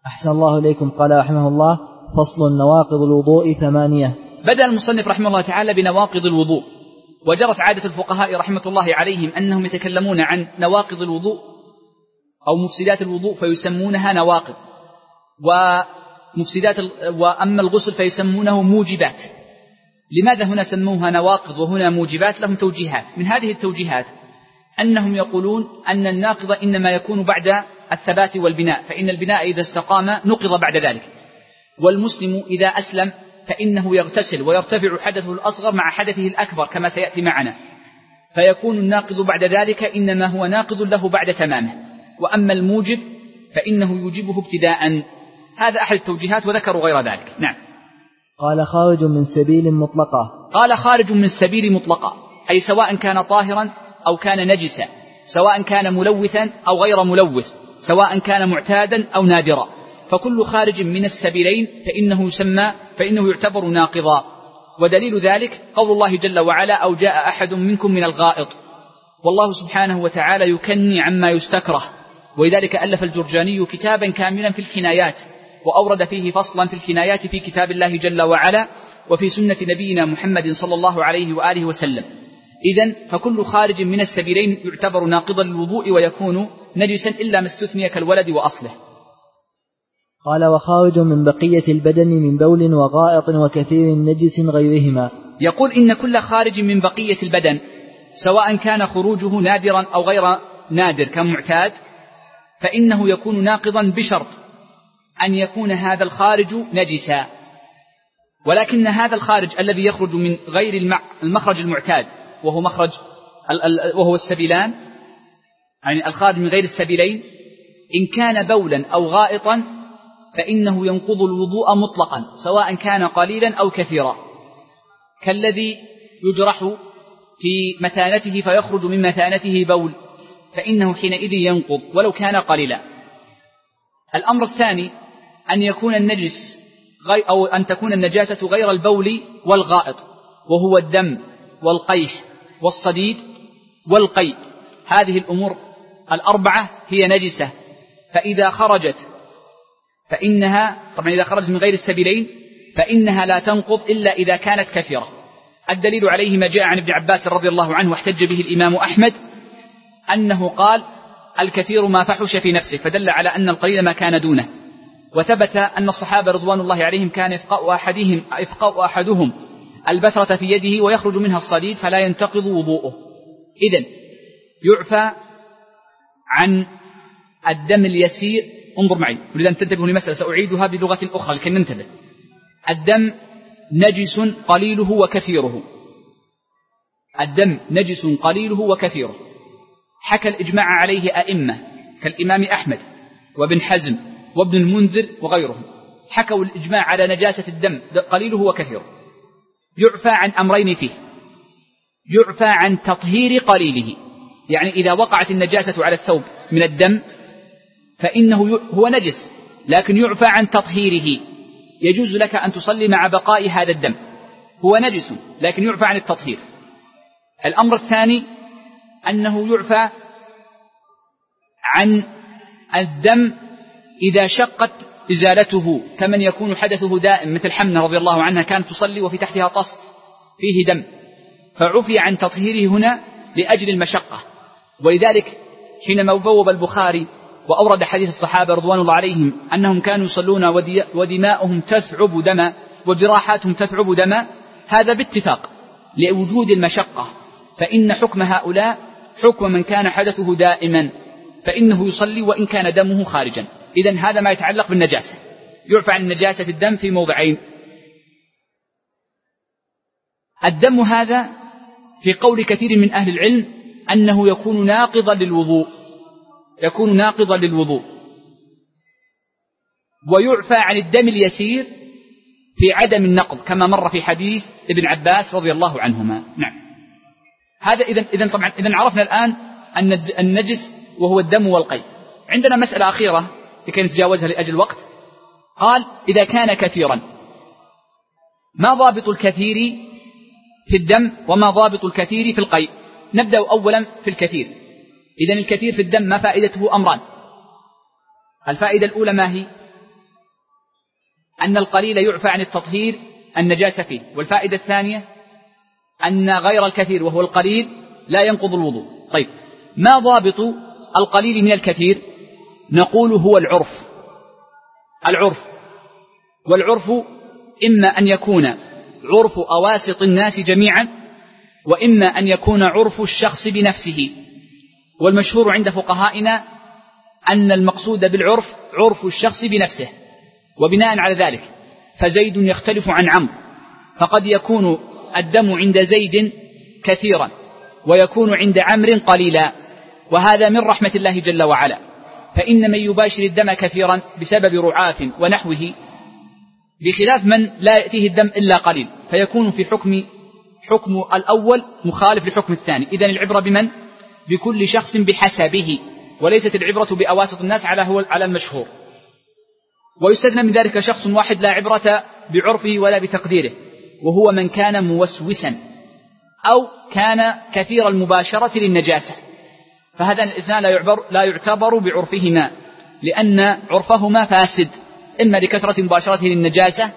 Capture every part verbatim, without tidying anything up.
أحسن الله إليكم. قال رحمه الله: فصل نواقض الوضوء ثمانية. بدأ المصنف رحمه الله تعالى بنواقض الوضوء، وجرت عادة الفقهاء رحمة الله عليهم أنهم يتكلمون عن نواقض الوضوء أو مفسدات الوضوء فيسمونها نواقض، ومفسدات وأما الغسل فيسمونه موجبات. لماذا هنا سموها نواقض وهنا موجبات؟ لهم توجيهات. من هذه التوجيهات أنهم يقولون أن الناقض إنما يكون بعد الثبات والبناء، فإن البناء إذا استقام نقض بعد ذلك، والمسلم إذا أسلم فإنه يغتسل ويرتفع حدثه الأصغر مع حدثه الأكبر كما سيأتي معنا، فيكون الناقض بعد ذلك إنما هو ناقض له بعد تمامه، وأما الموجب فإنه يوجبه ابتداء. هذا أحد التوجيهات وذكروا غير ذلك. نعم. قال: خارج من سبيل مطلقة. قال: خارج من السبيل مطلقة، أي سواء كان طاهرا أو كان نجسا، سواء كان ملوثا أو غير ملوث، سواء كان معتادا أو نادرا، فكل خارج من السبيلين فإنه يسمى فإنه يعتبر ناقضا. ودليل ذلك قول الله جل وعلا: أو جاء أحد منكم من الغائط. والله سبحانه وتعالى يكني عما يستكره، ولذلك ألف الجرجاني كتابا كاملا في الكنايات، وأورد فيه فصلا في الكنايات في كتاب الله جل وعلا وفي سنة نبينا محمد صلى الله عليه وآله وسلم. إذن فكل خارج من السبيلين يعتبر ناقضا للوضوء ويكون نجسا إلا ما استثني كالولد وأصله. قال: وخارج من بقية البدن من بول وغائط وكثير نجس غيرهما. يقول: إن كل خارج من بقية البدن سواء كان خروجه نادرا أو غير نادر كمعتاد فإنه يكون ناقضا بشرط أن يكون هذا الخارج نجسا، ولكن هذا الخارج الذي يخرج من غير المخرج المعتاد وهو مخرج وهو السبيلان، يعني الخارج من غير السبيلين، إن كان بولا أو غائطا فإنه ينقض الوضوء مطلقا سواء كان قليلا أو كثيرا، كالذي يجرح في مثانته فيخرج من مثانته بول فإنه حينئذ ينقض ولو كان قليلا. الأمر الثاني أن يكون النجس أو أن تكون النجاسة غير البول والغائط، وهو الدم والقيح والصديد والقيء. هذه الأمور الأربعة هي نجسة، فإذا خرجت فإنها طبعا إذا خرجت من غير السبيلين فإنها لا تنقض إلا إذا كانت كثيرة. الدليل عليه ما جاء عن ابن عباس رضي الله عنه واحتج به الإمام أحمد أنه قال: الكثير ما فحش في نفسه، فدل على أن القليل ما كان دونه. وثبت أن الصحابة رضوان الله عليهم كان إفقاء أحدهم, إفقاء أحدهم البثرة في يده ويخرج منها الصديد فلا ينتقض وضوءه. إذن يعفى عن الدم اليسير. انظر معي، أريد أن تنتبهوا لمسألة سأعيدها بلغة أخرى لكي ننتبه. الدم نجس قليله وكثيره، الدم نجس قليله وكثيره، حكى الإجماع عليه أئمة كالإمام أحمد وابن حزم وابن المنذر وغيرهم، حكوا الإجماع على نجاسة الدم قليله وكثيره. يعفى عن أمرين فيه: يعفى عن تطهير قليله، يعني إذا وقعت النجاسة على الثوب من الدم فإنه هو نجس، لكن يعفى عن تطهيره، يجوز لك أن تصلي مع بقاء هذا الدم، هو نجس لكن يعفى عن التطهير. الأمر الثاني أنه يعفى عن الدم إذا شقت إزالته، كمن يكون حدثه دائم مثل حمنة رضي الله عنها كانت تصلي وفي تحتها طست فيه دم، فعفي عن تطهيره هنا لأجل المشقة. ولذلك حينما بوب البخاري وأورد حديث الصحابة رضوان الله عليهم أنهم كانوا يصلون ودماؤهم تثعب دما وجراحاتهم تثعب دما، هذا باتفاق لوجود المشقة، فإن حكم هؤلاء حكم من كان حدثه دائما فإنه يصلي وإن كان دمه خارجا. إذن هذا ما يتعلق بالنجاسة، يعفى عن نجاسة الدم في موضعين. الدم هذا في قول كثير من أهل العلم أنه يكون ناقضا للوضوء، يكون ناقضا للوضوء. ويعفى عن الدم اليسير في عدم النقض كما مر في حديث ابن عباس رضي الله عنهما. نعم. هذا إذن إذن طبعا إذن عرفنا الآن أن النجس وهو الدم والقيء. عندنا مسألة أخيرة لكي نتجاوزها لأجل الوقت. قال: إذا كان كثيرا، ما ضابط الكثير في الدم وما ضابط الكثير في القيء؟ نبدأ أولا في الكثير. إذن الكثير في الدم ما فائدته؟ أمران. الفائدة الأولى ما هي؟ أن القليل يعفى عن التطهير النجاسة فيه. والفائدة الثانية أن غير الكثير وهو القليل لا ينقض الوضوء. طيب، ما ضابط القليل من الكثير؟ نقول هو العرف. العرف والعرف إما أن يكون عرف أواسط الناس جميعا، وإما أن يكون عرف الشخص بنفسه. والمشهور عند فقهائنا أن المقصود بالعرف عرف الشخص بنفسه. وبناء على ذلك فزيد يختلف عن عمرو، فقد يكون الدم عند زيد كثيرا ويكون عند عمرو قليلا، وهذا من رحمة الله جل وعلا. فإن من يباشر الدم كثيرا بسبب رعاف ونحوه، بخلاف من لا يأتيه الدم إلا قليل، فيكون في حكم حكم الأول مخالف لحكم الثاني. إذن العبرة بمن؟ بكل شخص بحسبه، وليست العبرة بأواسط الناس على هو على المشهور. ويستثنى من ذلك شخص واحد لا عبرة بعرفه ولا بتقديره، وهو من كان موسوسا أو كان كثير المباشرة للنجاسة، فهذا الاثنان لا يعبر لا يعتبر بعرفهما، لأن عرفهما فاسد، إما لكثرة مباشرته للنجاسة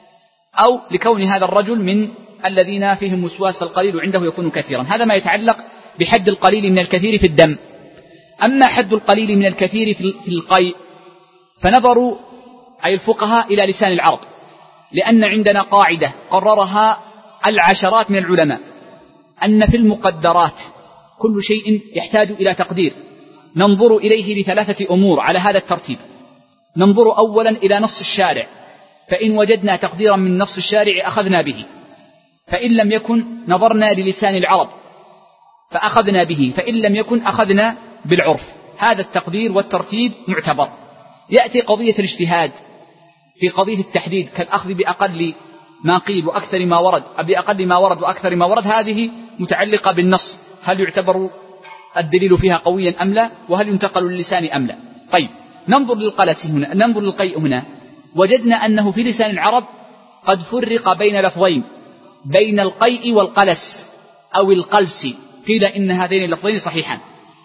أو لكون هذا الرجل من الذين فيهم وسواس القليل وعنده يكون كثيرا. هذا ما يتعلق بحد القليل من الكثير في الدم. أما حد القليل من الكثير في القيء فنظروا أي الفقهاء إلى لسان العرب، لأن عندنا قاعدة قررها العشرات من العلماء أن في المقدرات كل شيء يحتاج إلى تقدير، ننظر إليه بثلاثة أمور على هذا الترتيب. ننظر أولا إلى نص الشارع، فإن وجدنا تقديرا من نص الشارع أخذنا به، فإن لم يكن نظرنا للسان العرب فأخذنا به، فإن لم يكن أخذنا بالعرف. هذا التقدير والترتيب معتبر. يأتي قضية الاجتهاد في قضية التحديد كالأخذ بأقل ما قيل وأكثر ما ورد، بأقل ما ورد وأكثر ما ورد، هذه متعلقة بالنص، هل يعتبر الدليل فيها قويا أم لا، وهل ينتقل للسان أم لا. طيب، ننظر للقلس هنا، ننظر للقيء هنا، وجدنا أنه في لسان العرب قد فرق بين لفظين، بين القيء والقلس أو القلس، قيل إن هذين اللفظين صحيحان.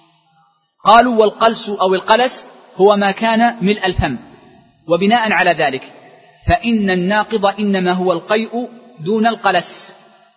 قالوا والقلس أو القلس هو ما كان ملء الفم، وبناء على ذلك فإن الناقض إنما هو القيء دون القلس،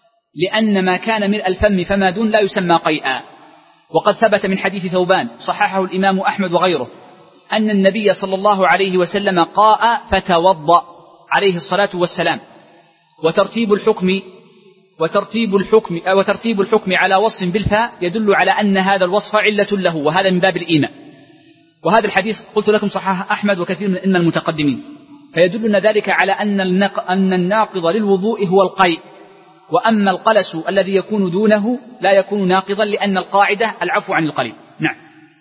لأن ما كان ملء الفم فما دون لا يسمى قيئا. وقد ثبت من حديث ثوبان صححه الإمام أحمد وغيره أن النبي صلى الله عليه وسلم قاء فتوضأ عليه الصلاة والسلام. وترتيب الحكم وترتيب الحكم وترتيب الحكم على وصف بالفاء يدل على أن هذا الوصف علة له، وهذا من باب الإيمان. وهذا الحديث قلت لكم صححه أحمد وكثير من الأئمة المتقدمين، فيدلنا ذلك على أن الناقض للوضوء هو القيء، وأما القلس الذي يكون دونه لا يكون ناقضا، لأن القاعدة العفو عن القليل. نعم.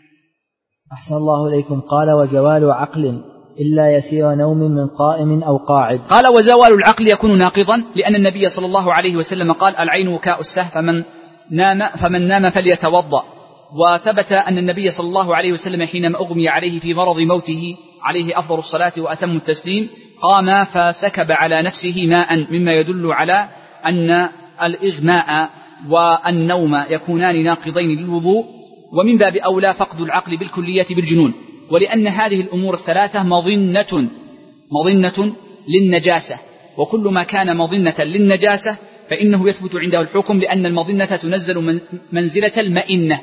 أحسن الله إليكم. قال وزوال عقل إلا يسير نوم من قائم أو قاعد. قال وزوال العقل يكون ناقضا، لأن النبي صلى الله عليه وسلم قال العين وكاء السه، فمن نام فمن نام فليتوضأ. وثبت أن النبي صلى الله عليه وسلم حينما أغمي عليه في مرض موته عليه أفضل الصلاة وأتم التسليم قام فسكب على نفسه ماء، مما يدل على أن الإغماء والنوم يكونان ناقضين للوضوء، ومن باب أولى فقد العقل بالكلية بالجنون، ولأن هذه الأمور الثلاثة مظنة مظنة للنجاسة، وكل ما كان مظنة للنجاسة فإنه يثبت عنده الحكم، لأن المظنة تنزل منزلة المئنة.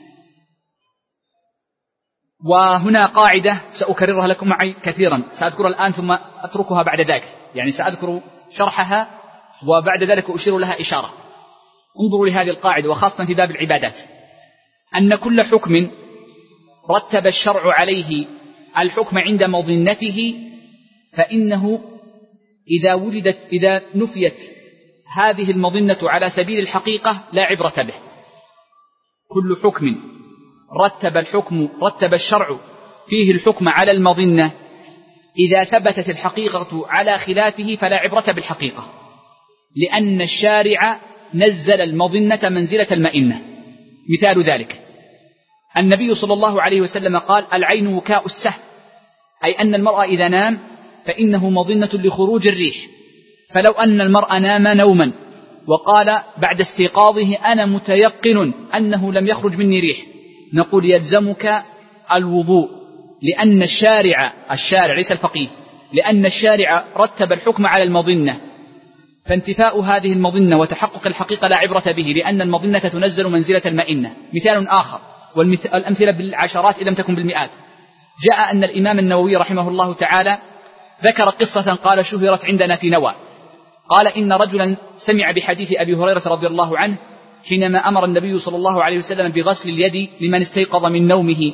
وهنا قاعدة سأكررها لكم معي كثيرا، سأذكر الآن ثم أتركها بعد ذلك، يعني سأذكر شرحها وبعد ذلك أشير لها إشارة. انظروا لهذه القاعدة، وخاصة في باب العبادات، أن كل حكم رتب الشرع عليه الحكم عند مظنته فإنه إذا وجدت إذا نفيت هذه المظنة على سبيل الحقيقة لا عبرة به. كل حكم رتب الحكم رتب الشرع فيه الحكم على المظنة إذا ثبتت الحقيقة على خلافه فلا عبرة بالحقيقة، لأن الشارع نزل المظنة منزلة المئنة. مثال ذلك النبي صلى الله عليه وسلم قال العين وكاء السه، أي أن المرء إذا نام فإنه مظنة لخروج الريح، فلو أن المرء نام نوما وقال بعد استيقاظه أنا متيقن أنه لم يخرج مني ريح، نقول يلزمك الوضوء، لأن الشارع الشارع ليس الفقيه لأن الشارع رتب الحكم على المظنة، فانتفاء هذه المظنة وتحقق الحقيقة لا عبرة به، لأن المظنة تنزل منزلة المئنة. مثال آخر، والأمثلة بالعشرات إن لم تكن بالمئات، جاء أن الإمام النووي رحمه الله تعالى ذكر قصة قال شهرت عندنا في نوى، قال إن رجلا سمع بحديث أبي هريرة رضي الله عنه حينما أمر النبي صلى الله عليه وسلم بغسل اليد لمن استيقظ من نومه،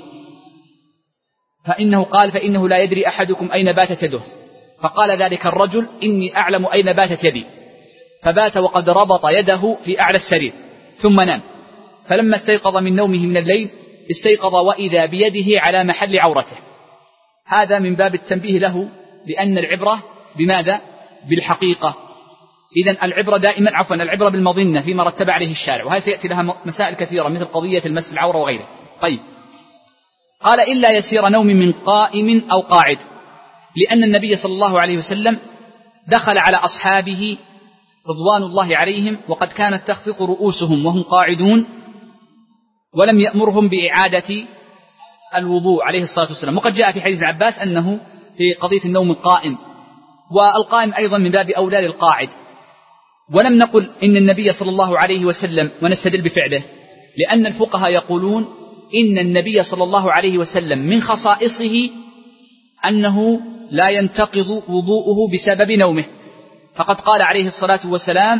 فإنه قال فإنه لا يدري أحدكم أين باتت يده، فقال ذلك الرجل إني أعلم أين باتت يدي، فبات وقد ربط يده في أعلى السرير ثم نام، فلما استيقظ من نومه من الليل استيقظ وإذا بيده على محل عورته. هذا من باب التنبيه له لأن العبرة بماذا؟ بالحقيقة. إذن العبرة دائما عفوا العبرة بالمظنة فيما رتب عليه الشارع، وهذا سيأتي لها مسائل كثيرة مثل قضية المس العورة وغيره. طيب، قال إلا يسير نوم من قائم أو قاعد، لأن النبي صلى الله عليه وسلم دخل على أصحابه رضوان الله عليهم وقد كانت تخفق رؤوسهم وهم قاعدون، ولم يأمرهم بإعادة الوضوء عليه الصلاة والسلام. وقد جاء في حديث عباس أنه في قضية النوم القائم، والقائم أيضا من باب أولى للقاعد. ولم نقل إن النبي صلى الله عليه وسلم ونستدل بفعله، لأن الفقهاء يقولون إن النبي صلى الله عليه وسلم من خصائصه أنه لا ينتقض وضوءه بسبب نومه، فقد قال عليه الصلاة والسلام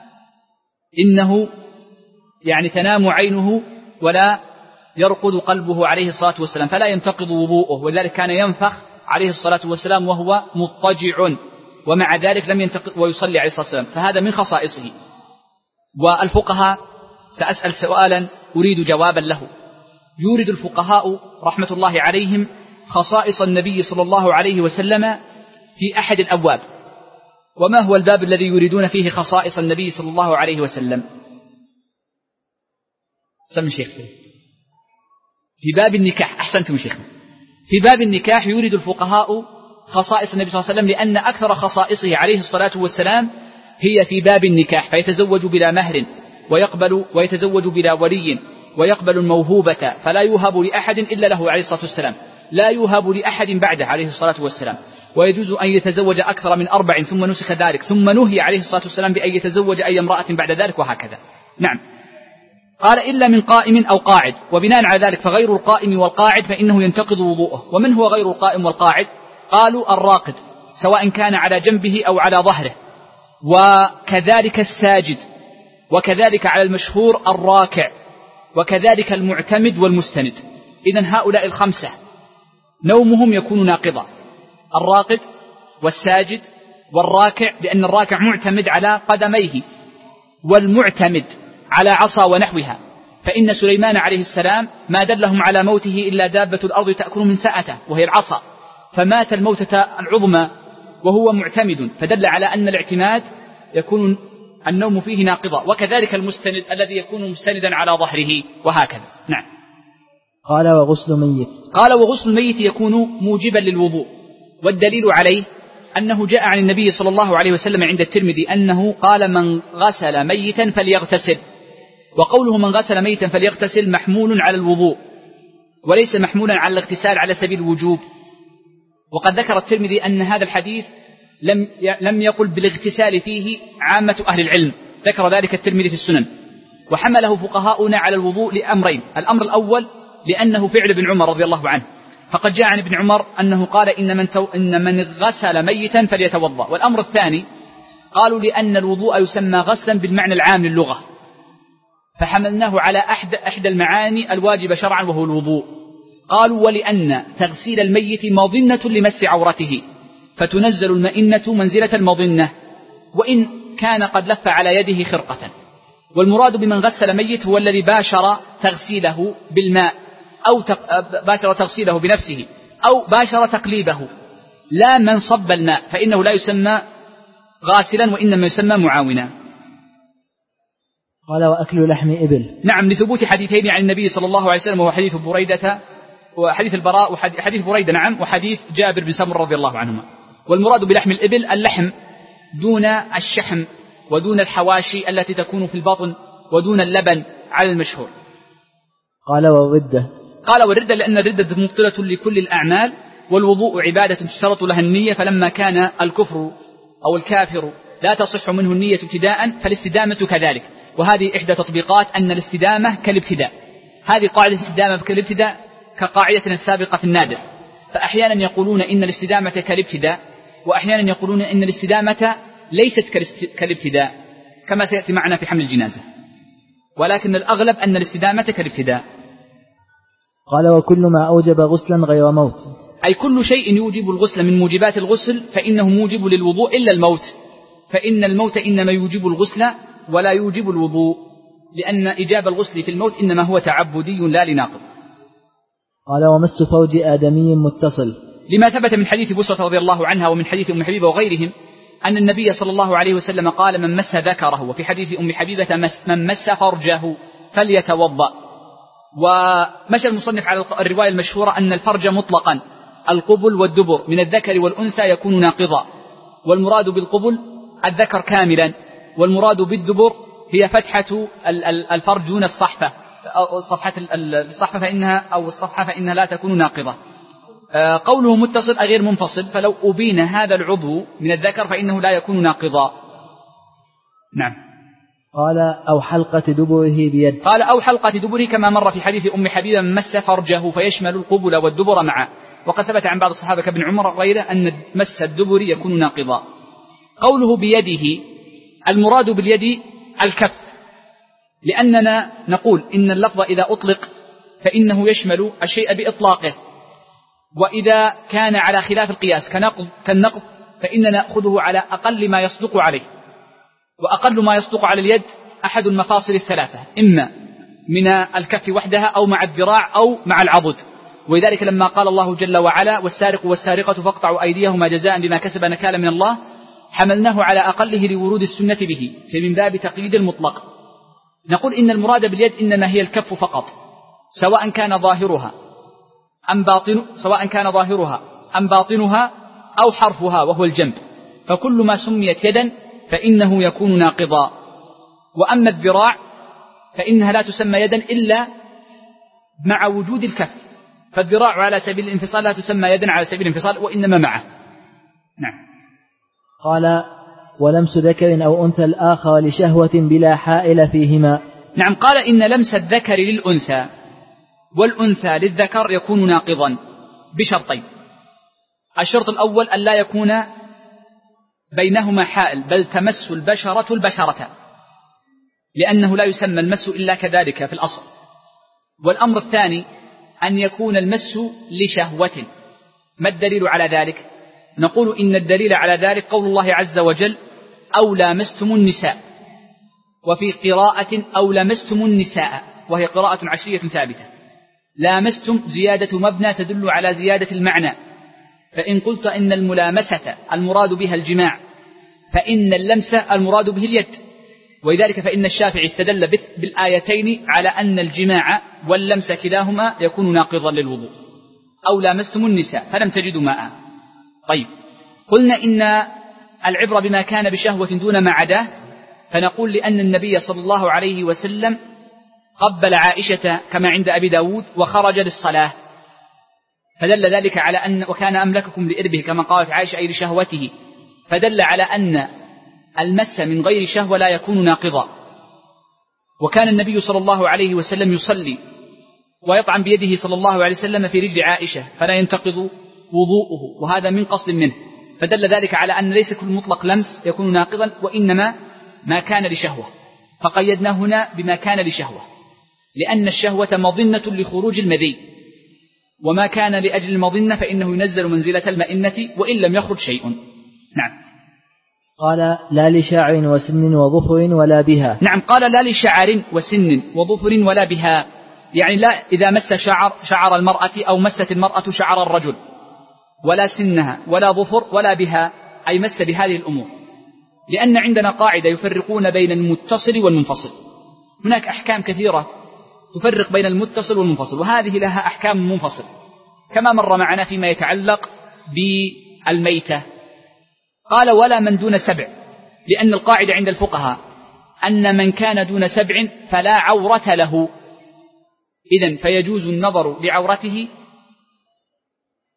إنه يعني تنام عينه ولا يرقد قلبه عليه الصلاة والسلام، فلا ينتقض وضوءه، ولذلك كان ينفخ عليه الصلاة والسلام وهو مضطجع، ومع ذلك لم ينتقض ويصلي عليه الصلاة والسلام، فهذا من خصائصه. والفقهاء سأسأل سؤالا أريد جوابا له. يورد الفقهاء رحمة الله عليهم خصائص النبي صلى الله عليه وسلم في أحد الأبواب، وما هو الباب الذي يريدون فيه خصائص النبي صلى الله عليه وسلم؟ سم شيخ في باب النكاح. أحسنتم شيخ. في باب النكاح يورد الفقهاء خصائص النبي صلى الله عليه وسلم، لأن أكثر خصائصه عليه الصلاة والسلام هي في باب النكاح، فيتزوج بلا مهر ويقبل ويتزوج بلا ولي ويقبل الموهوبة، فلا يوهب لأحد إلا له عليه الصلاة والسلام، لا يوهب لأحد بعده عليه الصلاة والسلام، ويجوز أن يتزوج أكثر من أربع ثم نسخ ذلك، ثم نهي عليه الصلاة والسلام بأن يتزوج أي امرأة بعد ذلك، وهكذا. نعم. قال إلا من قائم أو قاعد، وبناء على ذلك فغير القائم والقاعد فإنه ينتقض وضوءه. ومن هو غير القائم والقاعد؟ قالوا الراقد، سواء كان على جنبه أو على ظهره، وكذلك الساجد، وكذلك على المشهور الراكع، وكذلك المعتمد والمستند. إذن هؤلاء الخمسة نومهم يكون ناقضا، الراقد والساجد والراكع، لأن الراكع معتمد على قدميه، والمعتمد على عصا ونحوها، فإن سليمان عليه السلام ما دلهم على موته إلا دابة الأرض تأكل من سأته وهي العصا، فمات الموتة العظمى وهو معتمد، فدل على أن الاعتماد يكون النوم فيه ناقضا. وكذلك المستند الذي يكون مستندا على ظهره، وهكذا. نعم. قال وغسل ميت. قال وغسل الميت يكون موجبا للوضوء، والدليل عليه أنه جاء عن النبي صلى الله عليه وسلم عند الترمذي أنه قال من غسل ميتا فليغتسل، وقوله من غسل ميتا فليغتسل محمول على الوضوء وليس محمولا على الاغتسال على سبيل الوجوب. وقد ذكر الترمذي أن هذا الحديث لم لم يقل بالاغتسال فيه عامة أهل العلم، ذكر ذلك الترمذي في السنن، وحمله فقهاؤنا على الوضوء لأمرين. الأمر الأول لأنه فعل ابن عمر رضي الله عنه، فقد جاء عن ابن عمر أنه قال إن من, تو إن من غسل ميتا فليتوضأ. والأمر الثاني قالوا لأن الوضوء يسمى غسلا بالمعنى العام للغة، فحملناه على أحد, أحد المعاني الواجبة شرعا وهو الوضوء. قالوا ولأن تغسيل الميت مظنة لمس عورته، فتنزل المئنة منزلة المظنة وإن كان قد لف على يده خرقة. والمراد بمن غسل ميت هو الذي باشر تغسيله بالماء أو باشر تغسيله بنفسه أو باشر تقليبه، لا من صب الماء، فإنه لا يسمى غاسلا وإنما يسمى معاونا. قال وأكل لحم إبل. نعم، لثبوت حديثين عن النبي صلى الله عليه وسلم، وهو حديث بريدة وحديث البراء وحديث بريدة نعم وحديث جابر بن سمر رضي الله عنهما. والمراد بلحم الإبل اللحم دون الشحم ودون الحواشي التي تكون في البطن ودون اللبن على المشهور. قال والردة. قال والردة لأن الردة مبطلة لكل الأعمال والوضوء عبادة تشترط لها النية، فلما كان الكفر أو الكافر لا تصح منه النية ابتداء فالاستدامة كذلك. وهذه إحدى تطبيقات أن الاستدامة كالابتداء. هذه قاعدة الاستدامة كالابتداء كقاعدتنا السابقة في النادر. فأحيانا يقولون إن الاستدامة كالابتداء، وأحيانا يقولون إن الاستدامة ليست كالابتداء كما سيأتي معنا في حمل الجنازة، ولكن الأغلب أن الاستدامة كالابتداء. قال وكل ما أوجب غسلا غير موت، أي كل شيء يوجب الغسل من موجبات الغسل فإنه موجب للوضوء إلا الموت، فإن الموت إنما يوجب الغسل ولا يوجب الوضوء، لأن إجاب الغسل في الموت إنما هو تعبدي لا لناقض. قال ومس فرج آدمي متصل، لما ثبت من حديث بسرة رضي الله عنها ومن حديث أم حبيبة وغيرهم أن النبي صلى الله عليه وسلم قال من مس ذكره، وفي حديث أم حبيبة مس من مس فرجه فليتوضأ. ومشى المصنف على الرواية المشهورة أن الفرج مطلقا القبل والدبر من الذكر والأنثى يكون ناقضا، والمراد بالقبل الذكر كاملا، والمراد بالدبر هي فتحة الفرج دون الصحفة، صفحة الصحفة فإنها أو الصفحة فإنها لا تكون ناقضة. قوله متصل غير منفصل، فلو أبين هذا العضو من الذكر فإنه لا يكون ناقضا. نعم. قال أو حلقة دبره بيد، قال أو حلقة دبره كما مر في حديث أم حبيبة من مس فرجه فيشمل القبل والدبر معا. وقد ثبت عن بعض الصحابة كابن عمر غيره أن مس الدبر يكون ناقضا. قوله بيده المراد باليد الكف، لأننا نقول إن اللفظ إذا أطلق فإنه يشمل الشيء بإطلاقه، وإذا كان على خلاف القياس كنقض كالنقض فإننا نأخذه على أقل ما يصدق عليه، وأقل ما يصدق على اليد أحد المفاصل الثلاثة، إما من الكف وحدها أو مع الذراع أو مع العضد. ولذلك لما قال الله جل وعلا والسارق والسارقة فاقطعوا أيديهما جزاء بما كسب نكالا من الله، حملناه على أقله لورود السنة به، فمن باب تقييد المطلق. نقول إن المراد باليد إنما هي الكف فقط، سواء كان ظاهرها أم باطن سواء كان ظاهرها أم باطنها أو حرفها وهو الجنب، فكل ما سميت يدا فإنه يكون ناقضا. وأما الذراع فإنها لا تسمى يدا إلا مع وجود الكف، فالذراع على سبيل الانفصال لا تسمى يدا على سبيل الانفصال وإنما معه. نعم. قال ولمس ذكر أو أنثى الآخر لشهوة بلا حائل فيهما. نعم. قال إن لمس الذكر للأنثى والأنثى للذكر يكون ناقضا بشرطين. الشرط الأول أن لا يكون بينهما حائل، بل تمس البشرة البشرة، لأنه لا يسمى المس إلا كذلك في الأصل. والأمر الثاني أن يكون المس لشهوة. ما الدليل على ذلك؟ نقول إن الدليل على ذلك قول الله عز وجل أو لامستم النساء، وفي قراءة أو لمستم النساء، وهي قراءة عشرية ثابتة. لامستم زيادة مبنى تدل على زيادة المعنى، فإن قلت إن الملامسة المراد بها الجماع فإن اللمس المراد به اليد، ولذلك فإن الشافعي استدل بالآيتين على أن الجماع واللمس كلاهما يكون ناقضا للوضوء. أو لامستم النساء فلم تجدوا ماء. طيب، قلنا إن العبرة بما كان بشهوة دون ما عداه، فنقول لأن النبي صلى الله عليه وسلم قبل عائشة كما عند أبي داود وخرج للصلاة، فدل ذلك على أن وكان أملككم لإربه كما قالت عائشة أي لشهوته، فدل على أن المس من غير شهوة لا يكون ناقضا. وكان النبي صلى الله عليه وسلم يصلي ويطعن بيده صلى الله عليه وسلم في رجل عائشة فلا ينتقض وضوءه، وهذا من قصد منه، فدل ذلك على أن ليس كل مطلق لمس يكون ناقضا، وإنما ما كان لشهوة، فقيدنا هنا بما كان لشهوة، لأن الشهوة مظنة لخروج المذي، وما كان لأجل المظنة فإنه ينزل منزلة المئنة وإن لم يخرج شيء. نعم. قال لا لشعر وسن وظفر ولا بها. نعم. قال لا لشعر وسن وظفر ولا بها، يعني لا إذا مس شعر شعر المرأة أو مست المرأة شعر الرجل، ولا سنها ولا ظفر ولا بها، أي مس بهذه الأمور، لأن عندنا قاعدة يفرقون بين المتصل والمنفصل. هناك أحكام كثيرة تفرق بين المتصل والمنفصل، وهذه لها أحكام منفصل كما مر معنا فيما يتعلق بالميتة. قال ولا من دون سبع، لأن القاعدة عند الفقهاء أن من كان دون سبع فلا عورة له، إذن فيجوز النظر لعورته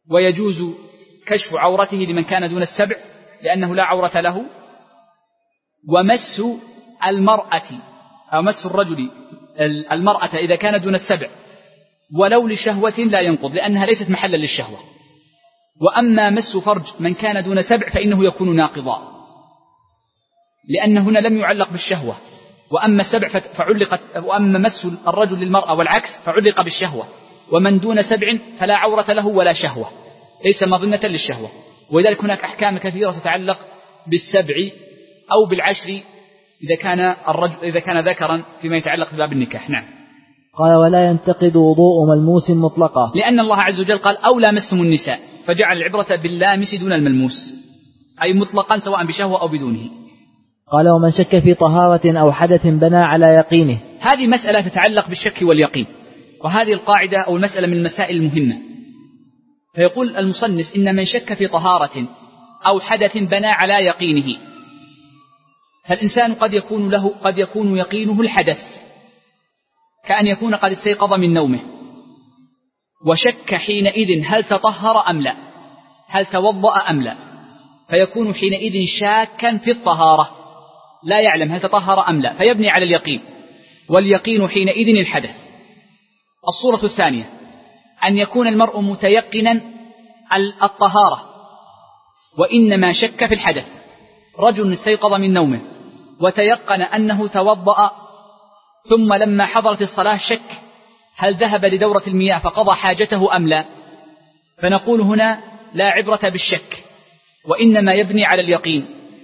ويجوز كشف عورته لمن كان دون السبع لأنه لا عورة له. ومس المرأة أو مس الرجل المرأة إذا كان دون السبع ولو لشهوة لا ينقض لأنها ليست محلا للشهوة. وأما مس فرج من كان دون سبع فإنه يكون ناقضا لأن هنا لم يعلق بالشهوة. وأما السبع فعلقت وأما مس الرجل للمرأة والعكس فعلق بالشهوة. ومن دون سبع فلا عورة له ولا شهوة ليس مظنة للشهوة. ولذلك هناك أحكام كثيرة تتعلق بالسبع أو بالعشر إذا كان الرجل إذا كان ذكرا فيما يتعلق بباب النكاح. نعم. قال ولا ينتقد وضوء ملموس مطلقا لأن الله عز وجل قال أو لامستم النساء فجعل العبرة باللامس دون الملموس أي مطلقا سواء بشهوة أو بدونه. قال ومن شك في طهارة أو حدث بنى على يقينه. هذه مسألة تتعلق بالشك واليقين وهذه القاعدة أو المسألة من المسائل المهمة. فيقول المصنف إن من شك في طهارة أو حدث بنى على يقينه. فالإنسان قد يكون له قد يكون يقينه الحدث كأن يكون قد استيقظ من نومه وشك حينئذ هل تطهر أم لا هل توضأ أم لا فيكون حينئذ شاكا في الطهارة لا يعلم هل تطهر أم لا فيبني على اليقين واليقين حينئذ الحدث. الصورة الثانية أن يكون المرء متيقنا الطهارة وإنما شك في الحدث. رجل استيقظ من نومه وتيقن أنه توضأ ثم لما حضرت الصلاة شك هل ذهب لدورة المياه فقضى حاجته أم لا فنقول هنا لا عبرة بالشك وإنما يبني على اليقين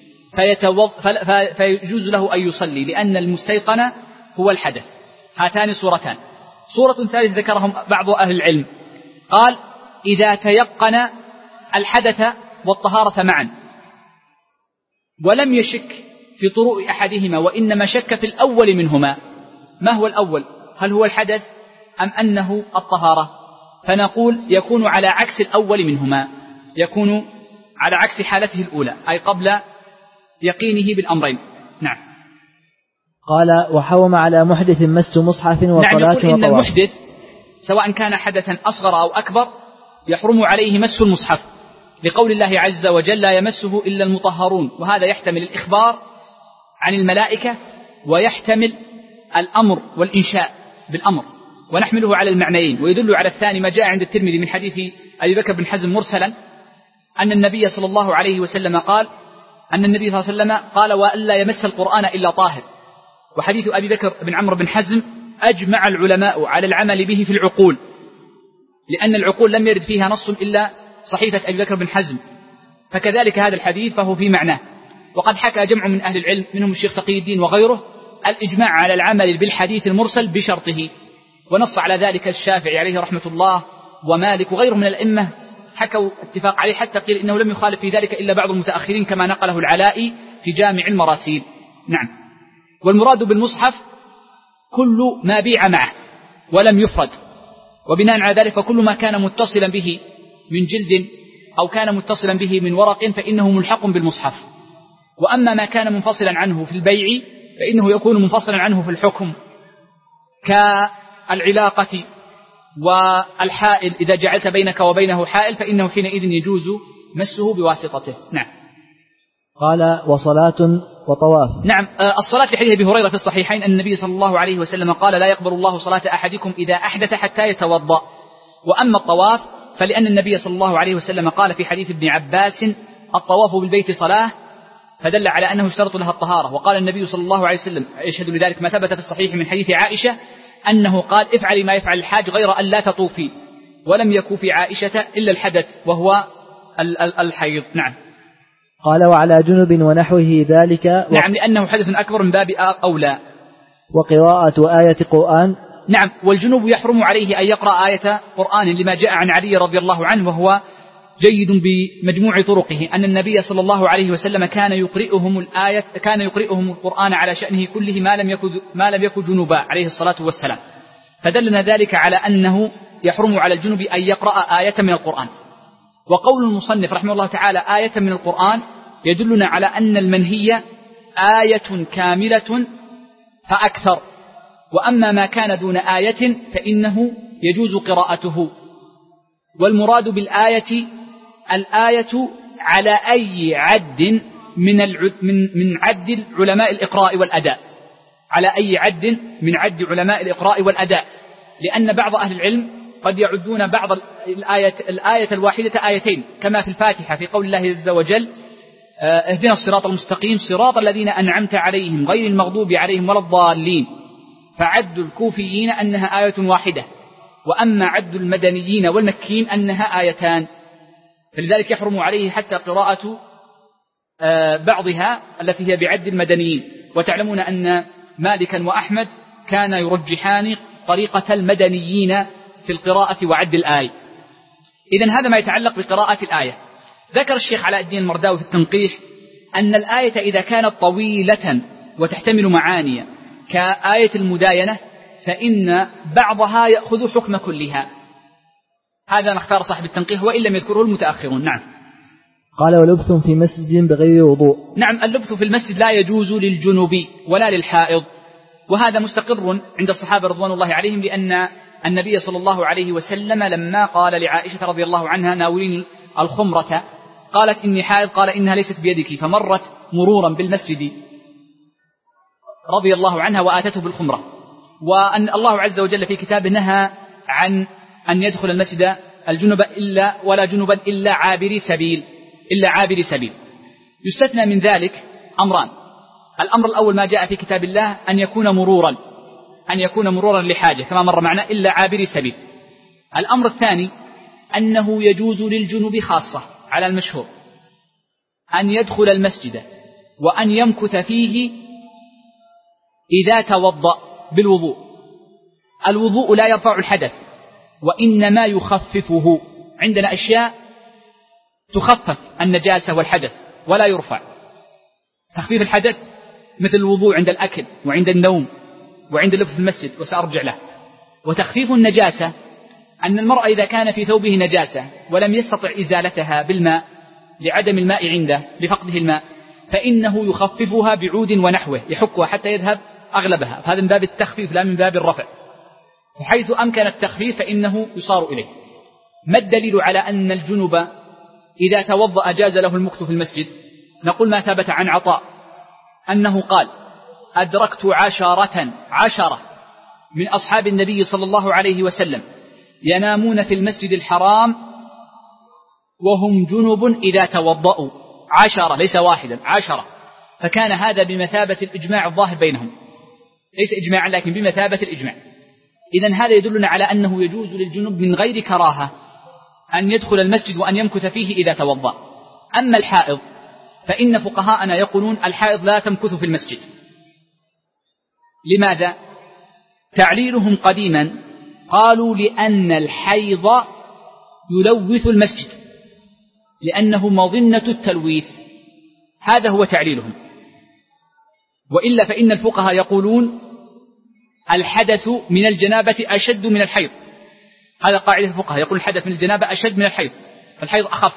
فيجوز له أن يصلي لأن المستيقن هو الحدث. هاتان صورتان. صورة ثالثة ذكرهم بعض أهل العلم قال إذا تيقن الحدث والطهارة معا ولم يشك في طروء أحدهما وإنما شك في الأول منهما. ما هو الأول هل هو الحدث أم أنه الطهارة فنقول يكون على عكس الأول منهما يكون على عكس حالته الأولى أي قبل يقينه بالأمرين. نعم. قال وحوم على محدث مس مصحف وصلاة نعم. يقول إن وطواف. المحدث سواء كان حدثا أصغر أو أكبر يحرم عليه مس المصحف لقول الله عز وجل لا يمسه إلا المطهرون وهذا يحتمل الإخبار عن الملائكة ويحتمل الأمر والإنشاء بالأمر ونحمله على المعنيين. ويدل على الثاني ما جاء عند الترمذي من حديث أبي بكر بن حزم مرسلا أن النبي صلى الله عليه وسلم قال أن النبي صلى الله عليه وسلم قال وألا يمس القرآن إلا طاهر. وحديث أبي بكر بن عمرو بن حزم أجمع العلماء على العمل به في العقول لأن العقول لم يرد فيها نص إلا صحيفة أبي بكر بن حزم فكذلك هذا الحديث فهو في معناه. وقد حكى جمع من أهل العلم منهم الشيخ تقي الدين وغيره الإجماع على العمل بالحديث المرسل بشرطه ونص على ذلك الشافعي عليه رحمة الله ومالك وغيره من الأئمة حكوا اتفاق عليه حتى قيل إنه لم يخالف في ذلك إلا بعض المتأخرين كما نقله العلائي في جامع المراسيل. نعم. والمراد بالمصحف كل ما بيع معه ولم يفرد وبناء على ذلك فكل ما كان متصلا به من جلد أو كان متصلا به من ورق فإنه ملحق بالمصحف. وأما ما كان منفصلا عنه في البيع فإنه يكون منفصلا عنه في الحكم كالعلاقة والحائل إذا جعلت بينك وبينه حائل فإنه حينئذ يجوز مسه بواسطته. نعم. قال وصلاة وطواف. نعم. الصلاة لحديث أبي هريرة في الصحيحين أن النبي صلى الله عليه وسلم قال لا يقبل الله صلاة أحدكم إذا أحدث حتى يتوضأ. وأما الطواف فلأن النبي صلى الله عليه وسلم قال في حديث ابن عباس الطواف بالبيت صلاة فدل على أنه اشترط لها الطهارة. وقال النبي صلى الله عليه وسلم يشهد لذلك ما ثبت في الصحيح من حديث عائشة أنه قال افعلي ما يفعل الحاج غير أن لا تطوفي ولم يكن في عائشة إلا الحدث وهو الحيض. نعم. قال وعلى جنب ونحوه ذلك و... نعم لأنه حدث أكبر من باب أولى. وقراءة آية قرآن. نعم. والجنوب يحرم عليه أن يقرأ آية قرآن لما جاء عن علي رضي الله عنه وهو جيد بمجموع طرقه أن النبي صلى الله عليه وسلم كان يقرئهم الآية كان يقرئهم القرآن على شأنه كله ما لم يكن ما لم يكن جنوبا عليه الصلاة والسلام. فدلنا ذلك على أنه يحرم على الجنوب أن يقرأ آية من القرآن. وقول المصنف رحمه الله تعالى آية من القرآن يدلنا على أن المنهي آية كاملة فأكثر. وأما ما كان دون آية فإنه يجوز قراءته والمراد بالآية الآية على أي عد من من من عد علماء الإقراء والأداء، على أي عد من عد علماء الإقراء والأداء، لأن بعض أهل العلم قد يعدون بعض الآية, الآية الواحدة آيتين، كما في الفاتحة في قول الله عز وجل اهدنا الصراط المستقيم صراط الذين أنعمت عليهم غير المغضوب عليهم ولا الضالين، فعد الكوفيين أنها آية واحدة، وأما عد المدنيين والمكيين أنها آيتان، فلذلك يحرم عليه حتى قراءة بعضها التي هي بعد المدنيين. وتعلمون أن مالكا وأحمد كان يرجحان طريقة المدنيين في القراءة وعد الآية. إذن هذا ما يتعلق بقراءة الآية. ذكر الشيخ علاء الدين المرداوي في التنقيح أن الآية إذا كانت طويلة وتحتمل معاني كآية المداينة فإن بعضها يأخذ حكم كلها. هذا نختار صاحب التنقيح وإن لم يذكره المتأخرون. نعم. قال ولبث في مسجد بغير وضوء. نعم، اللبث في المسجد لا يجوز للجنوب ولا للحائض، وهذا مستقر عند الصحابة رضوان الله عليهم، لأن النبي صلى الله عليه وسلم لما قال لعائشة رضي الله عنها ناولين الخمرة قالت إني حائض، قال إنها ليست بيدك، فمرت مرورا بالمسجد رضي الله عنها وآتته بالخمرة. وأن الله عز وجل في كتابه نهى عن أن يدخل المسجد الجنب إلا ولا جنبا إلا عابري سبيل إلا عابري سبيل. يستثنى من ذلك أمران: الأمر الأول ما جاء في كتاب الله أن يكون مرورا أن يكون مرورا لحاجة كما مر معنا إلا عابري سبيل. الأمر الثاني أنه يجوز للجنوب خاصة على المشهور أن يدخل المسجد وأن يمكث فيه إذا توضأ بالوضوء. الوضوء لا يرفع الحدث وإنما يخففه، عندنا أشياء تخفف النجاسة والحدث ولا يرفع. تخفيف الحدث مثل الوضوء عند الأكل وعند النوم وعند اللبث في المسجد وسأرجع له. وتخفيف النجاسة أن المرء إذا كان في ثوبه نجاسة ولم يستطع إزالتها بالماء لعدم الماء عنده لفقده الماء فإنه يخففها بعود ونحوه يحكها حتى يذهب أغلبها، فهذا من باب التخفيف لا من باب الرفع. فحيث أمكن التخفيف فإنه يصار إليه. ما الدليل على أن الجنب إذا توضأ جاز له المكث في المسجد؟ نقول ما ثبت عن عطاء أنه قال أدركت عشرة عشرة من أصحاب النبي صلى الله عليه وسلم ينامون في المسجد الحرام وهم جنب إذا توضأوا، عشرة ليس واحدا، عشرة. فكان هذا بمثابة الإجماع الظاهر بينهم، ليس إجماعا لكن بمثابة الإجماع. إذن هذا يدلنا على أنه يجوز للجنب من غير كراهة أن يدخل المسجد وأن يمكث فيه إذا توضأ. أما الحائض فإن فقهاءنا يقولون الحائض لا تمكث في المسجد. لماذا؟ تعليلهم قديما قالوا لأن الحيض يلوث المسجد لأنه مظنة التلويث، هذا هو تعليلهم. وإلا فإن الفقهاء يقولون الحدث من الجنابة أشد من الحيض، هذا قاعدة الفقهاء، يقول الحدث من الجنابة أشد من الحيض، فالحيض أخف.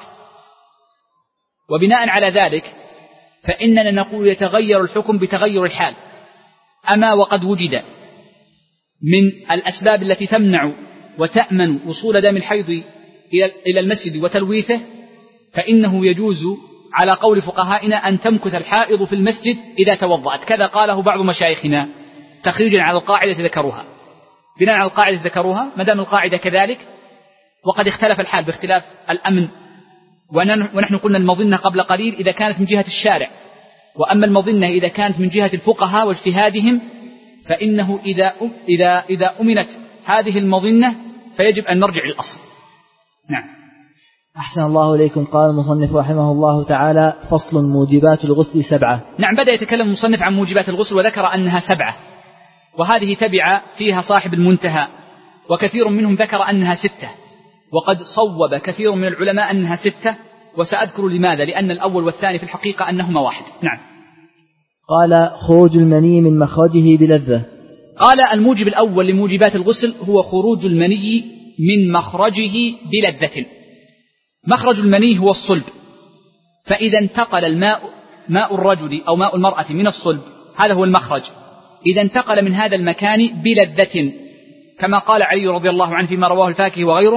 وبناء على ذلك فإننا نقول يتغير الحكم بتغير الحال. أما وقد وجد من الأسباب التي تمنع وتأمن وصول دم الحيض إلى المسجد وتلويثه فإنه يجوز على قول فقهائنا أن تمكث الحائض في المسجد إذا توضأت، كذا قاله بعض مشايخنا تخريجا على القاعدة ذكروها. بناء على القاعدة ذكروها، ما دام القاعدة كذلك وقد اختلف الحال باختلاف الأمن. ونحن قلنا المظنة قبل قليل إذا كانت من جهة الشارع، وأما المظنة إذا كانت من جهة الفقهاء واجتهادهم فإنه إذا إذا إذا أمنت هذه المظنة فيجب أن نرجع للأصل. نعم. أحسن الله إليكم. قال المصنف رحمه الله تعالى: فصل موجبات الغسل سبعة. نعم، بدأ يتكلم المصنف عن موجبات الغسل وذكر أنها سبعة، وهذه تبع فيها صاحب المنتهى، وكثير منهم ذكر أنها ستة، وقد صوب كثير من العلماء أنها ستة، وسأذكر لماذا، لأن الأول والثاني في الحقيقة أنهما واحد. نعم. قال: خروج المني من مخرجه بلذة. قال الموجب الأول لموجبات الغسل هو خروج المني من مخرجه بلذة. مخرج المني هو الصلب، فإذا انتقل الماء ماء الرجل أو ماء المرأة من الصلب، هذا هو المخرج، إذا انتقل من هذا المكان بلذة، كما قال علي رضي الله عنه فيما رواه الفاكهي وغيره: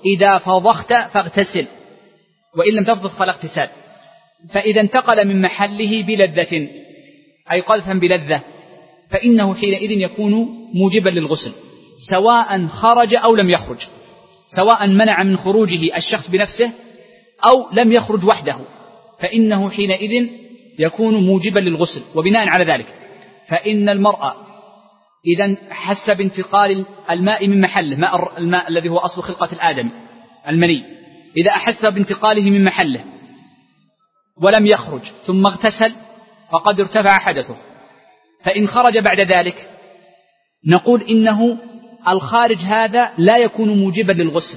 إذا فضخت فاغتسل وإن لم تفضخ فلا اغتسال. فإذا انتقل من محله بلذة أي قذفا بلذة فإنه حينئذ يكون موجبا للغسل سواء خرج أو لم يخرج، سواء منع من خروجه الشخص بنفسه أو لم يخرج وحده، فإنه حينئذ يكون موجبا للغسل. وبناء على ذلك فإن المرأة إذا حس بانتقال الماء من محله، ماء الماء الذي هو أصل خلقة الآدم المني، إذا أحس بانتقاله من محله ولم يخرج ثم اغتسل فقد ارتفع حدثه. فإن خرج بعد ذلك نقول إنه الخارج هذا لا يكون موجبا للغسل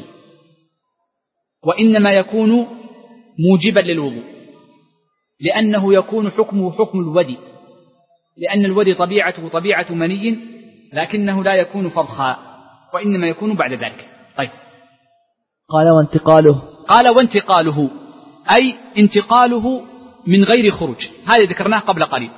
وإنما يكون موجبا للوضوء، لأنه يكون حكمه حكم الودي، لأن الودي طبيعته طبيعة مني لكنه لا يكون فضخا وإنما يكون بعد ذلك. طيب قال وانتقاله قال وانتقاله أي انتقاله من غير خروج، هذا ذكرناه قبل قليل.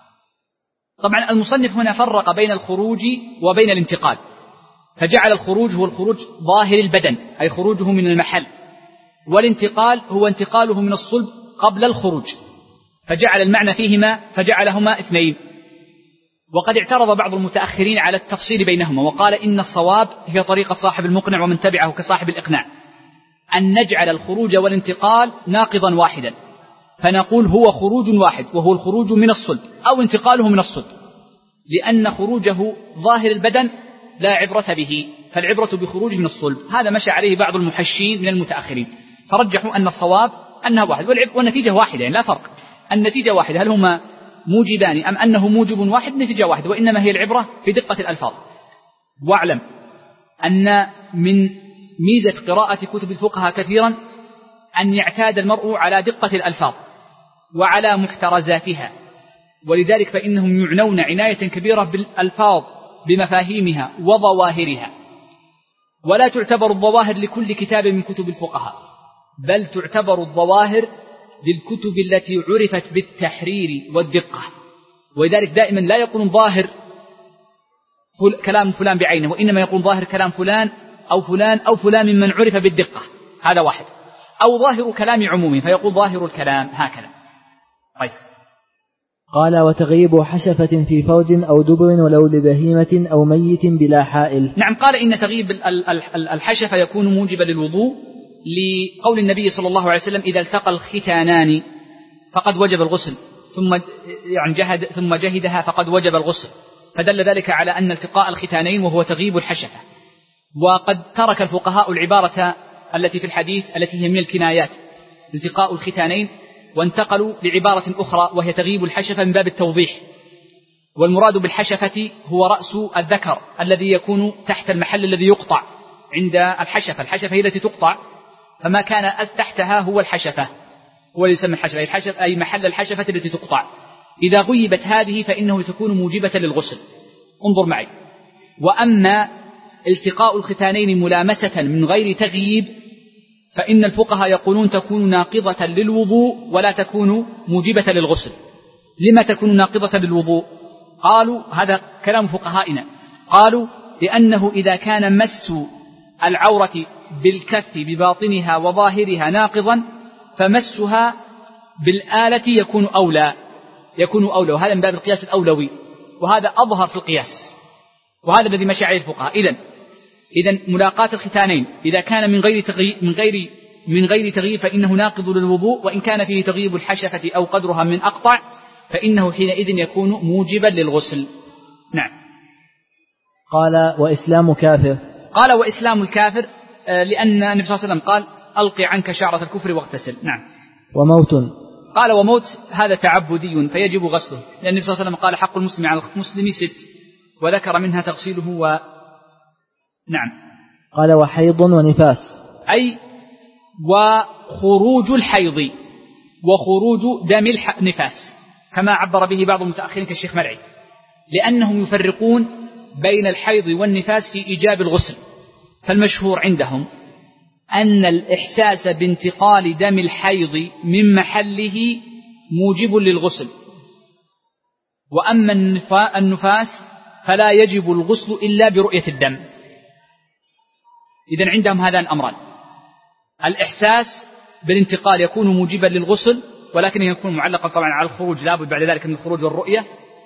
طبعا المصنف هنا فرق بين الخروج وبين الانتقال، فجعل الخروج هو الخروج ظاهر البدن أي خروجه من المحل، والانتقال هو انتقاله من الصلب قبل الخروج، فجعل المعنى فيهما فجعلهما اثنين. وقد اعترض بعض المتأخرين على التفصيل بينهما وقال إن الصواب هي طريقة صاحب المقنع ومن تبعه كصاحب الإقناع أن نجعل الخروج والانتقال ناقضا واحدا، فنقول هو خروج واحد وهو الخروج من الصلب أو انتقاله من الصلب، لأن خروجه ظاهر البدن لا عبرة به، فالعبرة بخروج من الصلب. هذا مشى عليه بعض المحشين من المتأخرين فرجحوا أن الصواب أنها واحد والنتيجة واحدة، يعني لا فرق، النتيجة واحدة، هل هما موجبان أم أنه موجب واحد؟ نتيجة واحدة، وإنما هي العبرة في دقة الألفاظ. واعلم أن من ميزة قراءة كتب الفقهاء كثيرا أن يعتاد المرء على دقة الألفاظ وعلى محترزاتها، ولذلك فإنهم يعنون عناية كبيرة بالألفاظ بمفاهيمها وظواهرها، ولا تعتبر الظواهر لكل كتاب من كتب الفقهاء، بل تعتبر الظواهر للكتب التي عرفت بالتحرير والدقة. ولذلك دائما لا يقول ظاهر كلام فلان بعينه، وإنما يقول ظاهر كلام فلان أو فلان أو فلان ممن عرف بالدقة، هذا واحد، أو ظاهر كلام عمومي فيقول ظاهر الكلام هكذا. طيب قال وتغيب حشفة في فوج أو دبر ولو لبهيمة أو ميت بلا حائل. نعم، قال إن تغيب الحشفة يكون موجبا للوضوء لقول النبي صلى الله عليه وسلم إذا التقى الختانان فقد وجب الغسل ثم يعني جهد ثم جهدها فقد وجب الغسل، فدل ذلك على أن التقاء الختانين وهو تغيب الحشفة. وقد ترك الفقهاء العبارة التي في الحديث التي هي من الكنايات التقاء الختانين وانتقلوا لعبارة أخرى وهي تغيب الحشفة من باب التوضيح، والمراد بالحشفة هو رأس الذكر الذي يكون تحت المحل الذي يقطع عند الحشفة، الحشفة هي التي تقطع، فما كان تحتها هو الحشفة، هو اللي يسمى الحشفة، الحشفة أي محل الحشفة التي تقطع. إذا غيبت هذه فإنه تكون موجبة للغسل. انظر معي. وأما التقاء الختانين ملامسة من غير تغييب فإن الفقهاء يقولون تكون ناقضة للوضوء ولا تكون موجبة للغسل. لما تكون ناقضة للوضوء؟ قالوا هذا كلام فقهائنا، قالوا لأنه إذا كان مس العورة بالكف بباطنها وظاهرها ناقضا فمسها بالآلة يكون أولى يكون أولى وهذا من باب القياس الأولوي، وهذا أظهر في القياس، وهذا الذي مشى عليه الفقهاء. إذن إذن ملاقاة الختانين إذا كان من غير تغييب من غير من غير تغييب فإنه ناقض للوضوء، وإن كان فيه تغييب الحشفة أو قدرها من أقطع فإنه حينئذ يكون موجبا للغسل. نعم. قال وإسلام كافر. قال وإسلام الكافر لأن النبي صلى الله عليه وسلم قال ألقي عنك شعرة الكفر واغتسل. نعم. وموت. قال وموت هذا تعبدي فيجب غسله، لأن النبي صلى الله عليه وسلم قال حق المسلم على المسلم ست، وذكر منها تغسيله و نعم. قال وحيض ونفاس، أي وخروج الحيض وخروج دم النفاس كما عبر به بعض المتأخرين كالشيخ مرعي، لأنهم يفرقون بين الحيض والنفاس في إيجاب الغسل. فالمشهور عندهم أن الإحساس بانتقال دم الحيض من محله موجب للغسل، وأما النفاس فلا يجب الغسل إلا برؤية الدم. إذن عندهم هذان الأمران، الإحساس بالانتقال يكون موجبا للغسل، ولكنه يكون معلقا طبعا على الخروج، لابد بعد ذلك من الخروج والرؤية،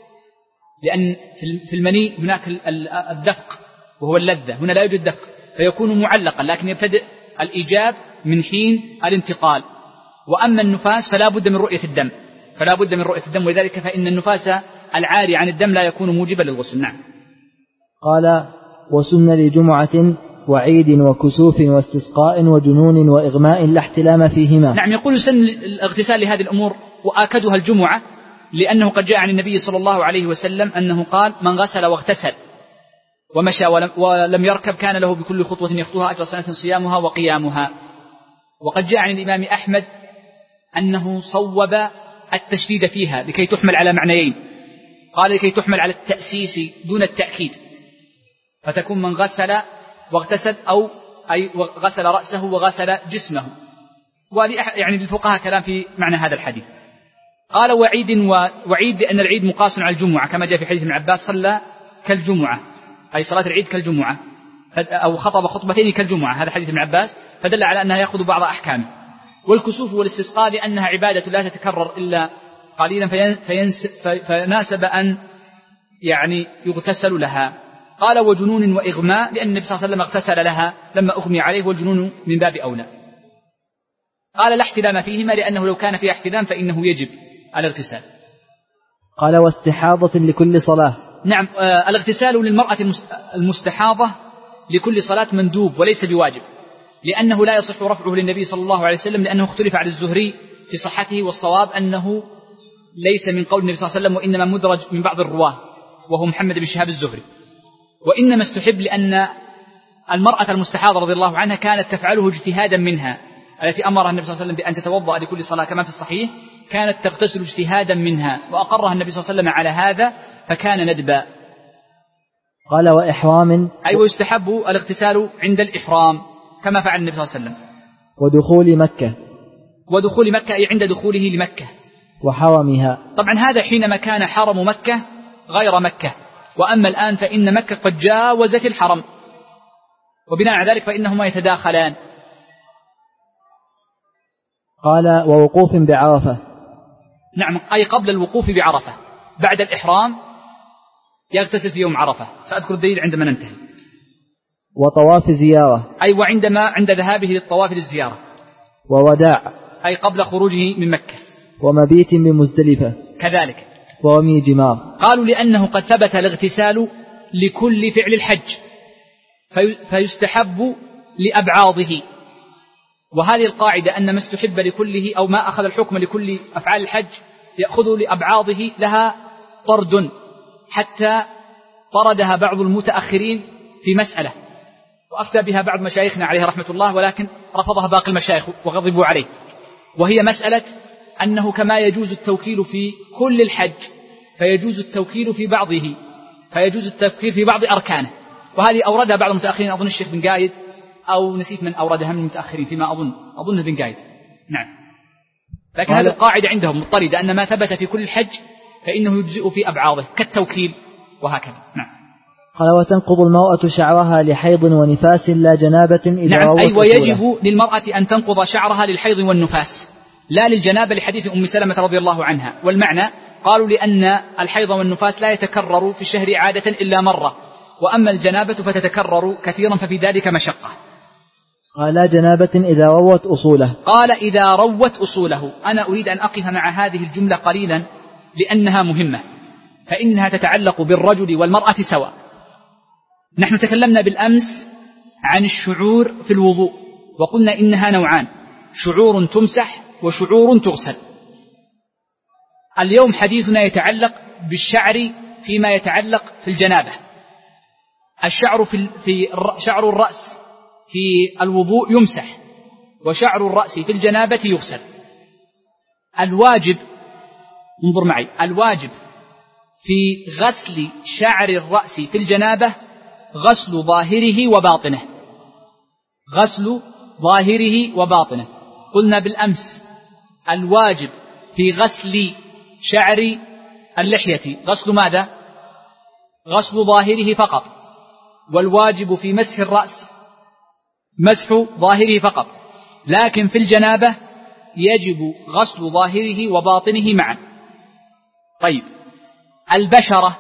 لأن في المني هناك الدفق وهو اللذة، هنا لا يوجد دفق فيكون معلقا، لكن يبتدئ الإيجاب من حين الانتقال. وأما النفاس فلا بد من رؤية الدم، فلا بد من رؤية الدم، ولذلك فإن النفاس العاري عن الدم لا يكون موجبا للغسل. نعم. قال: وسن لجمعة وعيد وكسوف واستسقاء وجنون وإغماء لا احتلام فيهما. نعم، يقول سن الاغتسال لهذه الأمور، وآكدها الجمعة، لأنه قد جاء عن النبي صلى الله عليه وسلم أنه قال: من غسل واغتسل ومشى ولم, ولم يركب كان له بكل خطوة يخطوها أجر سنة صيامها وقيامها. وقد جاء عن الإمام أحمد أنه صوب التشديد فيها لكي تحمل على معنيين، قال لكي تحمل على التأسيس دون التأكيد، فتكون من غسل واغتسل أو أي غسل رأسه وغسل جسمه. يعني للفقهاء كلام في معنى هذا الحديث. قال: وعيد وعيد لأن العيد مقاس على الجمعة، كما جاء في حديث ابن عباس: صلى كالجمعة، أي صلاة العيد كالجمعة، أو خطب خطبتين كالجمعة، هذا حديث ابن عباس، فدل على أنها يأخذ بعض أحكامه. والكسوف والاستسقاء لأنها عبادة لا تتكرر إلا قليلا فيناسب أن يعني يغتسل لها. قال: وجنون وإغماء لأن النبي صلى الله عليه وسلم اغتسل لها لما أغمي عليه، والجنون من باب أولى. قال: لا احتلام فيهما لأنه لو كان فيها احتلام فإنه يجب الاغتسال. قال: واستحاضة لكل صلاة. نعم، آه الاغتسال للمرأة المستحاضة لكل صلاة مندوب وليس بواجب، لأنه لا يصح رفعه للنبي صلى الله عليه وسلم، لأنه اختلف على الزهري في صحته، والصواب أنه ليس من قول النبي صلى الله عليه وسلم، وإنما مدرج من بعض الرواه وهو محمد بن شهاب الزهري. وإنما استحب لأن المرأة المستحاضة رضي الله عنها كانت تفعله اجتهادا منها، التي أمرها النبي صلى الله عليه وسلم بأن تتوضأ لكل صلاة كما في الصحيح، كانت تغتسل اجتهادا منها، وأقرها النبي صلى الله عليه وسلم على هذا فكان ندبا. قال: وإحرام، أي ويستحب الاغتسال عند الإحرام كما فعل النبي صلى الله عليه وسلم. ودخول مكة، ودخول مكة أي عند دخوله لمكة. وحرمها، طبعا هذا حينما كان حرم مكة غير مكة، وأما الآن فإن مكة قد جاوزت الحرم، وبناء على ذلك فإنهما يتداخلان. قال: ووقوف بعرفة. نعم، أي قبل الوقوف بعرفة، بعد الإحرام يغتسل في يوم عرفة، سأذكر الدليل عندما ننتهي. وطواف زيارة، أي وعندما عند ذهابه للطواف للزيارة. ووداع، أي قبل خروجه من مكة. ومبيت بمزدلفة كذلك. ورمي جمار. قالوا لأنه قد ثبت الاغتسال لكل فعل الحج في فيستحب لأبعاضه، وهذه القاعدة أن ما استحب لكله أو ما أخذ الحكم لكل أفعال الحج يأخذ لأبعاضه لها طرد، حتى طردها بعض المتأخرين في مسألة وأفتى بها بعض مشايخنا عليه رحمة الله، ولكن رفضها باقي المشايخ وغضبوا عليه، وهي مسألة أنه كما يجوز التوكيل في كل الحج فيجوز التوكيل في بعضه، فيجوز التوكيل في بعض أركانه. وهذه أوردها بعض المتأخرين، أظن الشيخ بن قايد أو نسيت من أوردها من المتأخرين فيما أظن أظن بن قايد. نعم، لكن هذه القاعدة عندهم مضطردة أن ما ثبت في كل الحج فإنه يجزئ في أبعاضه كالتوكيل وهكذا. نعم. قال: وتنقض المرأة شعرها لحيض ونفاس لا جنابة إذا نعم، أي ويجب للمرأة أن تنقض شعرها للحيض والنفاس لا للجنابة، لحديث أم سلمة رضي الله عنها. والمعنى قالوا لأن الحيض والنفاس لا يتكرر في الشهر عادة إلا مرة، وأما الجنابة فتتكرر كثيرا ففي ذلك مشقة. قال: لا جنابة إذا روت أصوله. قال: إذا روت أصوله. أنا أريد أن أقف مع هذه الجملة قليلا لأنها مهمة، فإنها تتعلق بالرجل والمرأة سواء. نحن تكلمنا بالأمس عن الشعور في الوضوء، وقلنا إنها نوعان: شعور تمسح وشعور تغسل. اليوم حديثنا يتعلق بالشعر فيما يتعلق في الجنابة. الشعر في, في شعر الرأس في الوضوء يمسح، وشعر الرأس في الجنابة يغسل. الواجب، انظر معي، الواجب في غسل شعر الرأس في الجنابة غسل ظاهره وباطنه، غسل ظاهره وباطنه. قلنا بالأمس الواجب في غسل شعر اللحية غسل ماذا؟ غسل ظاهره فقط، والواجب في مسح الرأس مسح ظاهره فقط. لكن في الجنابة يجب غسل ظاهره وباطنه معا. طيب البشرة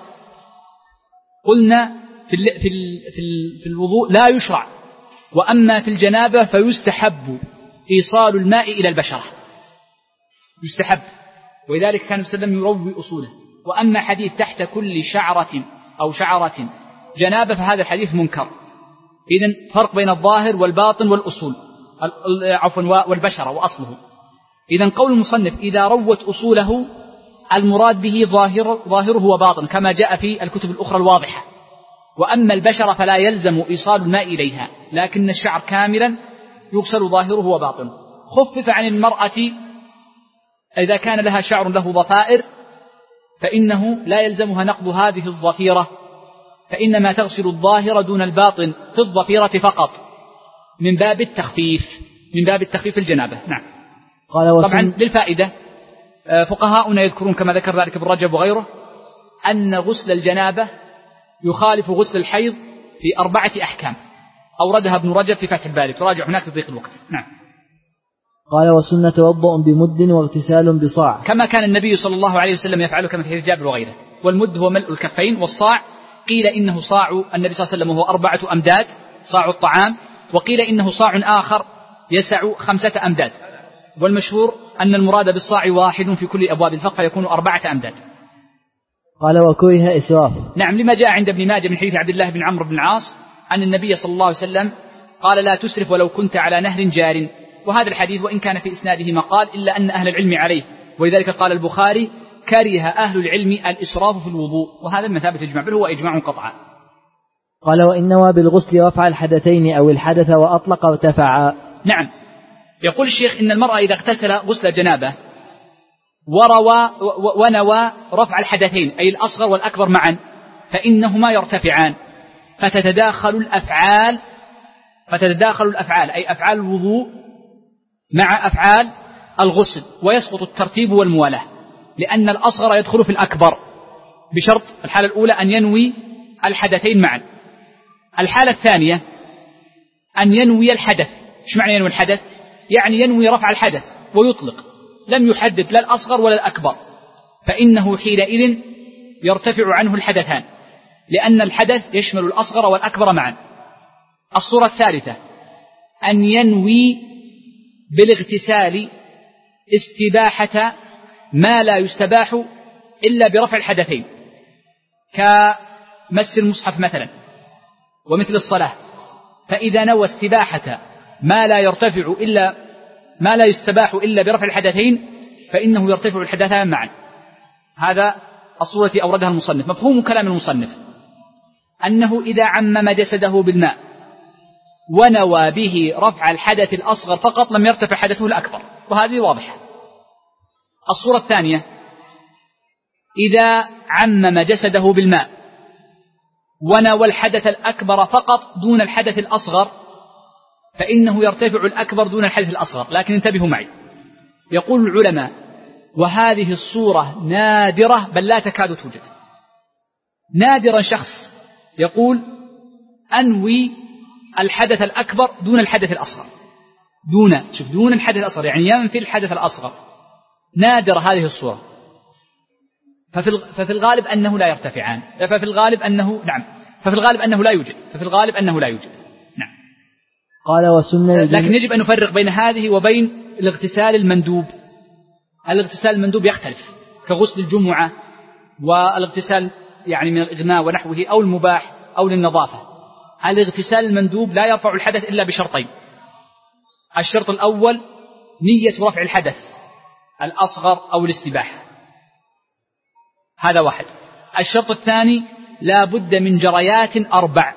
قلنا في في في الوضوء لا يشرع، وأما في الجنابة فيستحب إيصال الماء إلى البشرة، يستحب، ولذلك كان النبي صلى الله عليه وسلم يروي أصوله. وأما حديث تحت كل شعرة أو شعرة جنابة فهذا الحديث منكر. إذن فرق بين الظاهر والباطن والأصول، عفوا والبشرة وأصله. إذن قول المصنف إذا روت أصوله المراد به ظاهر ظاهره وباطن كما جاء في الكتب الأخرى الواضحة. وأما البشرة فلا يلزم إيصال الماء إليها، لكن الشعر كاملا يغسل ظاهره وباطنه. خفف عن المرأة إذا كان لها شعر له ضفائر فإنه لا يلزمها نقض هذه الضفيرة، فإنما تغسل الظاهر دون الباطن في الضفيرة فقط من باب التخفيف، من باب التخفيف الجنابة. نعم. طبعا للفائدة فقهاؤنا يذكرون كما ذكر ذلك ابن رجب وغيره أن غسل الجنابة يخالف غسل الحيض في أربعة أحكام أوردها ابن رجب في فتح الباري، تراجع هناك لضيق الوقت. نعم. قال والسنة توضؤ بمد واغتسال بصاع، كما كان النبي صلى الله عليه وسلم يفعله كما في حديث جابر وغيره. والمد هو ملء الكفين، والصاع قيل إنه صاع النبي صلى الله عليه وسلم وهو أربعة أمداد صاع الطعام، وقيل إنه صاع آخر يسع خمسة أمداد، والمشهور أن المراد بالصاع واحد في كل أبواب الفقه فيكون أربعة أمداد. قال وكره إسراف. نعم، لما جاء عند ابن ماجه من حديث عبد الله بن عمرو بن العاص أن النبي صلى الله عليه وسلم قال لا تسرف ولو كنت على نهر جار. وهذا الحديث وإن كان في إسناده مقال إلا أن أهل العلم عليه، ولذلك قال البخاري كره أهل العلم الإسراف في الوضوء، وهذا المثابة إجماع بل هو إجماع قطعا. قال وإن نوى بالغسل رفع الحدثين أو الحدث وأطلق ارتفع. نعم، يقول الشيخ إن المرأة إذا اغتسل غسل جنابه وروى ونوى رفع الحدثين أي الأصغر والأكبر معا فإنهما يرتفعان، فتتداخل الأفعال فتتداخل الأفعال أي أفعال الوضوء مع أفعال الغسل، ويسقط الترتيب والموالاة، لأن الأصغر يدخل في الأكبر بشرط الحالة الأولى أن ينوي الحدثين معا. الحالة الثانية أن ينوي الحدث. إيش معنى ينوي الحدث؟ يعني ينوي رفع الحدث ويطلق، لم يحدد لا الأصغر ولا الأكبر، فإنه حينئذ يرتفع عنه الحدثان، لأن الحدث يشمل الأصغر والأكبر معا. الصورة الثالثة أن ينوي بالاغتسال استباحة ما لا يستباح إلا برفع الحدثين، كمس المصحف مثلا ومثل الصلاة، فإذا نوى استباحة ما لا يرتفع إلا ما لا يستباح إلا برفع الحدثين فإنه يرتفع الحدثان معا. هذا الصورة التي أوردها المصنف. مفهوم كلام المصنف أنه إذا عمم جسده بالماء ونوى به رفع الحدث الأصغر فقط لم يرتفع حدثه الأكبر، وهذه واضحة. الصورة الثانية إذا عمم جسده بالماء ونوى الحدث الأكبر فقط دون الحدث الأصغر فإنه يرتفع الأكبر دون الحدث الأصغر. لكن انتبهوا معي، يقول العلماء وهذه الصورة نادرة بل لا تكاد توجد. نادرا شخص يقول أنوي الحدث الأكبر دون الحدث الأصغر، دون شوف دون الحدث الأصغر يعني ينفي الحدث الأصغر. نادر هذه الصورة، ففي ففي الغالب أنه لا يرتفعان، ففي الغالب أنه نعم ففي الغالب أنه لا يوجد ففي الغالب أنه لا يوجد نعم. قال والسنة، لكن يجب أن نفرق بين هذه وبين الاغتسال المندوب. الاغتسال المندوب يختلف كغسل الجمعة والاغتسال يعني من الإغماء ونحوه أو المباح أو للنظافة. الاغتسال المندوب لا يرفع الحدث إلا بشرطين. الشرط الأول نية رفع الحدث الأصغر أو الاستباحة، هذا واحد. الشرط الثاني لا بد من جريات أربع،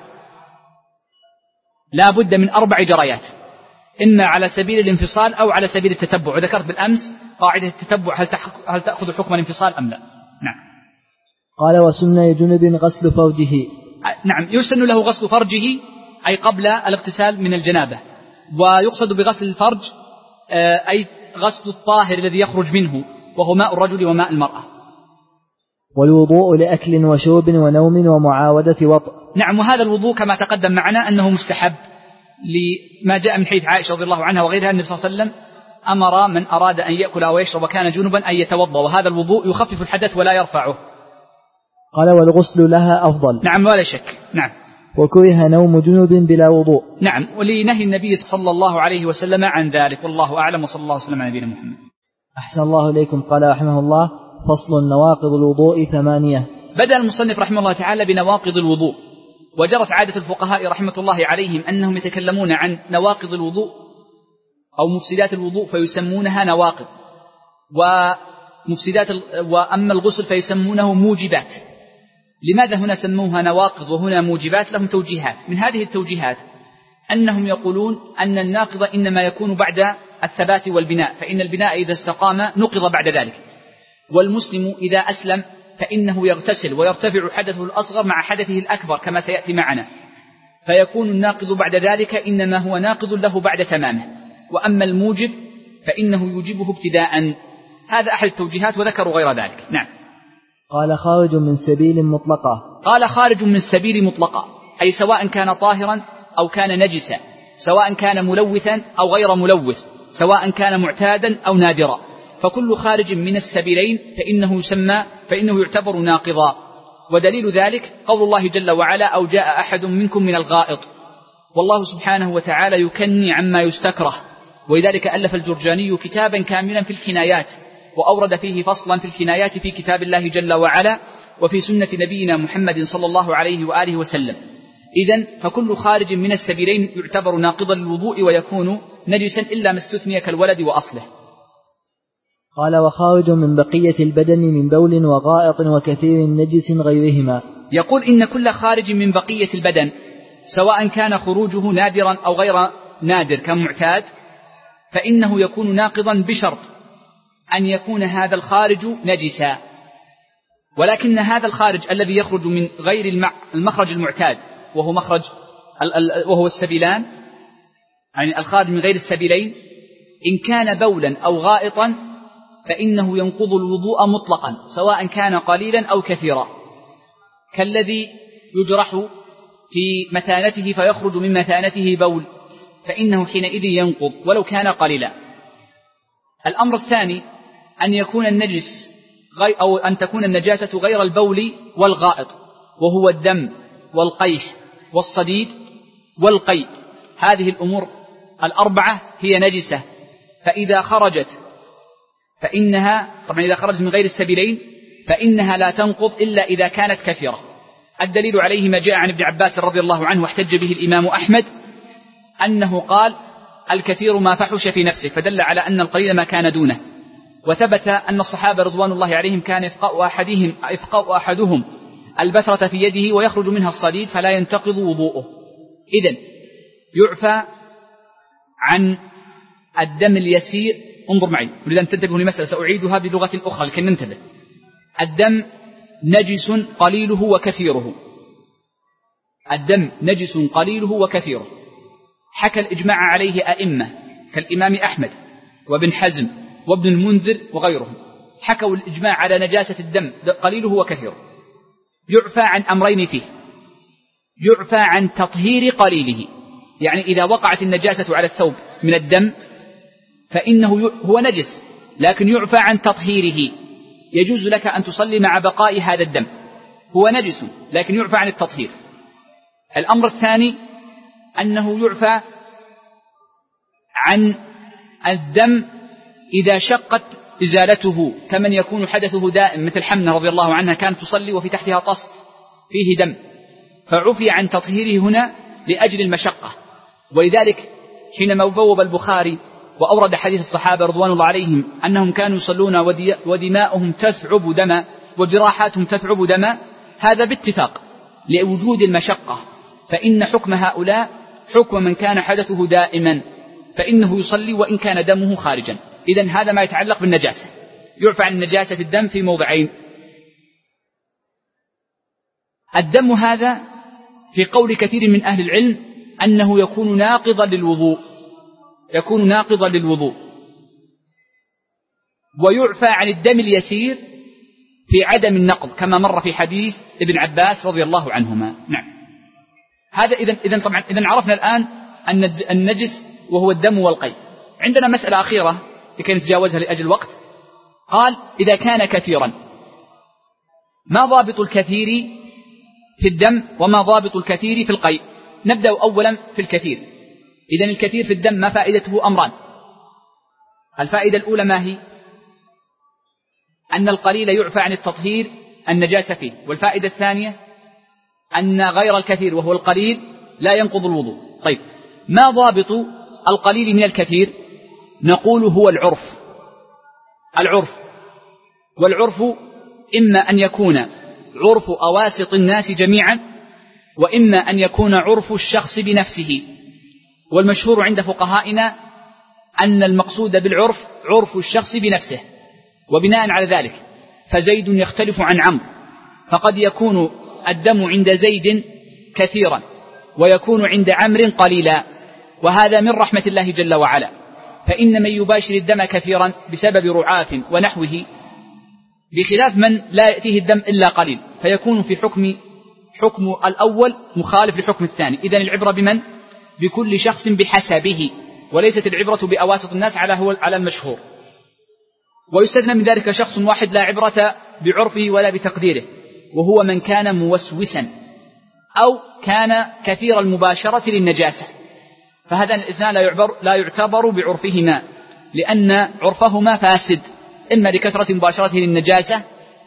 لا بد من أربع جريات، إما على سبيل الانفصال أو على سبيل التتبع. وذكرت بالأمس قاعدة التتبع هل, هل تأخذ حكم الانفصال أم لا. نعم. قال وسنة جنب غسل فرجه. نعم، يسن له غسل فرجه أي قبل الاغتسال من الجنابة، ويقصد بغسل الفرج أي غسل الطاهر الذي يخرج منه وهو ماء الرجل وماء المرأة. والوضوء لأكل وشرب ونوم ومعاودة وطء. نعم، وهذا الوضوء كما تقدم معنا أنه مستحب لما جاء من حديث عائشة رضي الله عنها وغيرها، النبي صلى الله عليه وسلم أمر من أراد أن يأكل أو يشرب وكان جنبا أن يتوضأ، وهذا الوضوء يخفف الحدث ولا يرفعه. قال والغسل لها أفضل. نعم ولا شك. نعم. وكره نوم جنوب بلا وضوء. نعم، ولنهي النبي صلى الله عليه وسلم عن ذلك، والله أعلم، وصلى الله وسلم على نبينا محمد. أحسن الله إليكم. قال رحمه الله فصل نواقض الوضوء ثمانية. بدأ المصنف رحمه الله تعالى بنواقض الوضوء، وجرت عادة الفقهاء رحمة الله عليهم أنهم يتكلمون عن نواقض الوضوء أو مفسدات الوضوء فيسمونها نواقض، ومفسدات وأما الغسل فيسمونه موجبات. لماذا هنا سموها نواقض وهنا موجبات؟ لهم توجيهات. من هذه التوجيهات أنهم يقولون أن الناقض إنما يكون بعد الثبات والبناء، فإن البناء إذا استقام نقض بعد ذلك، والمسلم إذا أسلم فإنه يغتسل ويرتفع حدثه الأصغر مع حدثه الأكبر كما سيأتي معنا، فيكون الناقض بعد ذلك إنما هو ناقض له بعد تمامه، وأما الموجب فإنه يوجبه ابتداء. هذا أحد التوجيهات وذكروا غير ذلك. نعم. قال خارج من سبيل مطلقة. قال خارج من السبيل مطلقة، أي سواء كان طاهرا أو كان نجسا، سواء كان ملوثا أو غير ملوث، سواء كان معتادا أو نادرا، فكل خارج من السبيلين فإنه يسمى فإنه يعتبر ناقضا. ودليل ذلك قول الله جل وعلا أو جاء أحد منكم من الغائط، والله سبحانه وتعالى يكني عما يستكره، ولذلك ألف الجرجاني كتابا كاملا في الكنايات، وأورد فيه فصلا في الكنايات في كتاب الله جل وعلا وفي سنة نبينا محمد صلى الله عليه وآله وسلم. إذن فكل خارج من السبيلين يعتبر ناقضا للوضوء ويكون نجسا إلا ما استثني كالولد وأصله. قال وخارج من بقية البدن من بول وغائط وكثير نجس غيرهما. يقول إن كل خارج من بقية البدن سواء كان خروجه نادرا أو غير نادر كمعتاد فإنه يكون ناقضا بشرط أن يكون هذا الخارج نجسا، ولكن هذا الخارج الذي يخرج من غير المخرج المعتاد وهو مخرج وهو السبيلان، يعني الخارج من غير السبيلين، إن كان بولا أو غائطا فإنه ينقض الوضوء مطلقا سواء كان قليلا أو كثيرا، كالذي يجرح في مثانته فيخرج من مثانته بول فإنه حينئذ ينقض ولو كان قليلا. الأمر الثاني أن يكون النجس أو أن تكون النجاسة غير البول والغائط، وهو الدم والقيح والصديد والقيء، هذه الأمور الأربعة هي نجسة، فإذا خرجت فإنها طبعا إذا خرجت من غير السبيلين فإنها لا تنقض إلا إذا كانت كثيرة. الدليل عليه ما جاء عن ابن عباس رضي الله عنه واحتج به الإمام أحمد أنه قال الكثير ما فحش في نفسه، فدل على أن القليل ما كان دونه. وثبت أن الصحابة رضوان الله عليهم كان إفقاء أحدهم, إفقاء أحدهم البثرة في يده ويخرج منها الصديد فلا ينتقض وضوءه. إذن يعفى عن الدم اليسير. انظر معي، أريد أن تنتبهوا لمسألة سأعيدها بلغة أخرى لكي ننتبه. الدم نجس قليله وكثيره، الدم نجس قليله وكثيره، حكى الإجماع عليه أئمة كالإمام أحمد وابن حزم وابن المنذر وغيرهم، حكوا الإجماع على نجاسة الدم قليله وكثيره. يعفى عن أمرين فيه، يعفى عن تطهير قليله، يعني إذا وقعت النجاسة على الثوب من الدم فإنه هو نجس لكن يعفى عن تطهيره، يجوز لك أن تصلي مع بقاء هذا الدم، هو نجس لكن يعفى عن التطهير. الأمر الثاني أنه يعفى عن الدم إذا شقت إزالته، كمن يكون حدثه دائم مثل حمنة رضي الله عنها كانت تصلي وفي تحتها طست فيه دم، فعفي عن تطهيره هنا لأجل المشقة. ولذلك حينما بوب البخاري وأورد حديث الصحابة رضوان الله عليهم أنهم كانوا يصلون ودماؤهم تثعب دما وجراحاتهم تثعب دما، هذا باتفاق لوجود المشقة، فإن حكم هؤلاء حكم من كان حدثه دائما فإنه يصلي وإن كان دمه خارجا. إذن هذا ما يتعلق بالنجاسة، يعفى عن نجاسة الدم في موضعين. الدم هذا في قول كثير من أهل العلم أنه يكون ناقضا للوضوء، يكون ناقضا للوضوء. ويعفى عن الدم اليسير في عدم النقض كما مر في حديث ابن عباس رضي الله عنهما. نعم. هذا إذن إذن طبعا إذن عرفنا الآن النجس وهو الدم والقيء. عندنا مسألة أخيرة لكي نتجاوزها لأجل الوقت. قال إذا كان كثيرا، ما ضابط الكثير في الدم وما ضابط الكثير في القيء؟ نبدأ أولا في الكثير. إذن الكثير في الدم ما فائدته؟ أمران. الفائدة الأولى ما هي؟ أن القليل يعفى عن التطهير النجاسة فيه. والفائدة الثانية أن غير الكثير وهو القليل لا ينقض الوضوء. طيب، ما ضابط القليل من الكثير؟ نقول هو العرف. العرف والعرف إما أن يكون عرف أواسط الناس جميعا، وإما أن يكون عرف الشخص بنفسه. والمشهور عند فقهائنا أن المقصود بالعرف عرف الشخص بنفسه. وبناء على ذلك فزيد يختلف عن عمرو، فقد يكون الدم عند زيد كثيرا ويكون عند عمرو قليلا، وهذا من رحمة الله جل وعلا. فإن من يباشر الدم كثيرا بسبب رعاف ونحوه، بخلاف من لا يأتيه الدم إلا قليل، فيكون في حكم حكم الأول مخالف لحكم الثاني. إذن العبرة بمن؟ بكل شخص بحسبه، وليست العبرة بأواسط الناس على هو على المشهور. ويستثنى من ذلك شخص واحد لا عبرة بعرفه ولا بتقديره، وهو من كان موسوسا أو كان كثير المباشرة للنجاسة، فهذا الاثنان لا يعبر لا يعتبر بعرفهما، لأن عرفهما فاسد، إما لكثرة مباشرته للنجاسة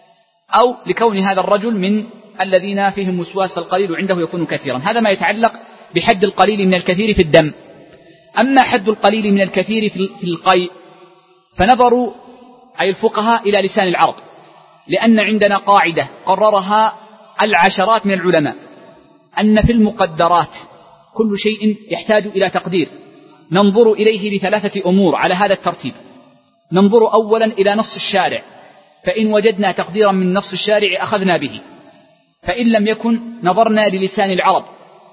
أو لكون هذا الرجل من الذين فيهم وسواس، القليل عنده يكون كثيرا. هذا ما يتعلق بحد القليل من الكثير في الدم. أما حد القليل من الكثير في القيء فنظروا أي الفقهاء إلى لسان العرب، لأن عندنا قاعدة قررها العشرات من العلماء، أن في المقدرات كل شيء يحتاج إلى تقدير ننظر إليه بثلاثة أمور على هذا الترتيب. ننظر أولا إلى نص الشارع، فإن وجدنا تقديرا من نص الشارع أخذنا به، فإن لم يكن نظرنا للسان العرب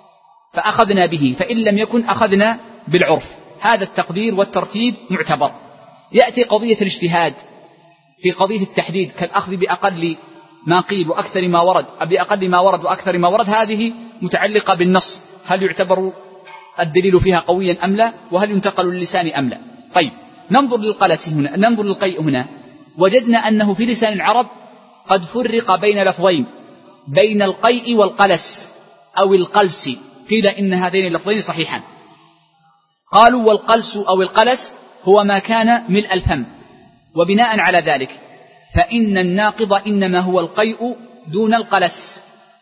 فأخذنا به، فإن لم يكن أخذنا بالعرف. هذا التقدير والترتيب معتبر. يأتي قضية الاجتهاد في قضية التحديد كالأخذ بأقل ما قيل وأكثر ما ورد، بأقل ما ورد وأكثر ما ورد، هذه متعلقة بالنص، هل يعتبر الدليل فيها قويا أم لا، وهل ينتقل للسان أم لا. طيب، ننظر للقلس هنا، ننظر للقيء هنا، وجدنا أنه في لسان العرب قد فرق بين لفظين، بين القيء والقلس أو القلس. قيل إن هذين اللفظين صحيحان. قالوا والقلس أو القلس هو ما كان ملء الفم، وبناء على ذلك فإن الناقض إنما هو القيء دون القلس،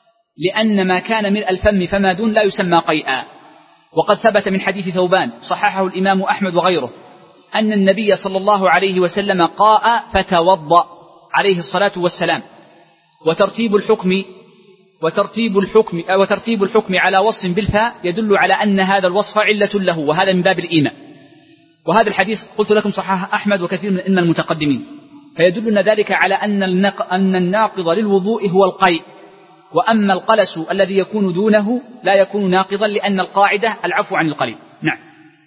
لأن ما كان ملء الفم فما دون لا يسمى قيئا. وقد ثبت من حديث ثوبان صححه الإمام أحمد وغيره أن النبي صلى الله عليه وسلم قاء فتوضأ عليه الصلاة والسلام. وترتيب الحكم وترتيب الحكم وترتيب الحكم على وصف بالفاء يدل على أن هذا الوصف علة له، وهذا من باب الإيمان. وهذا الحديث قلت لكم صححه أحمد وكثير من الأئمة المتقدمين، فيدلنا ذلك على أن الناقض للوضوء هو القيء، وأما القلس الذي يكون دونه لا يكون ناقضا، لأن القاعدة العفو عن القليل. نعم.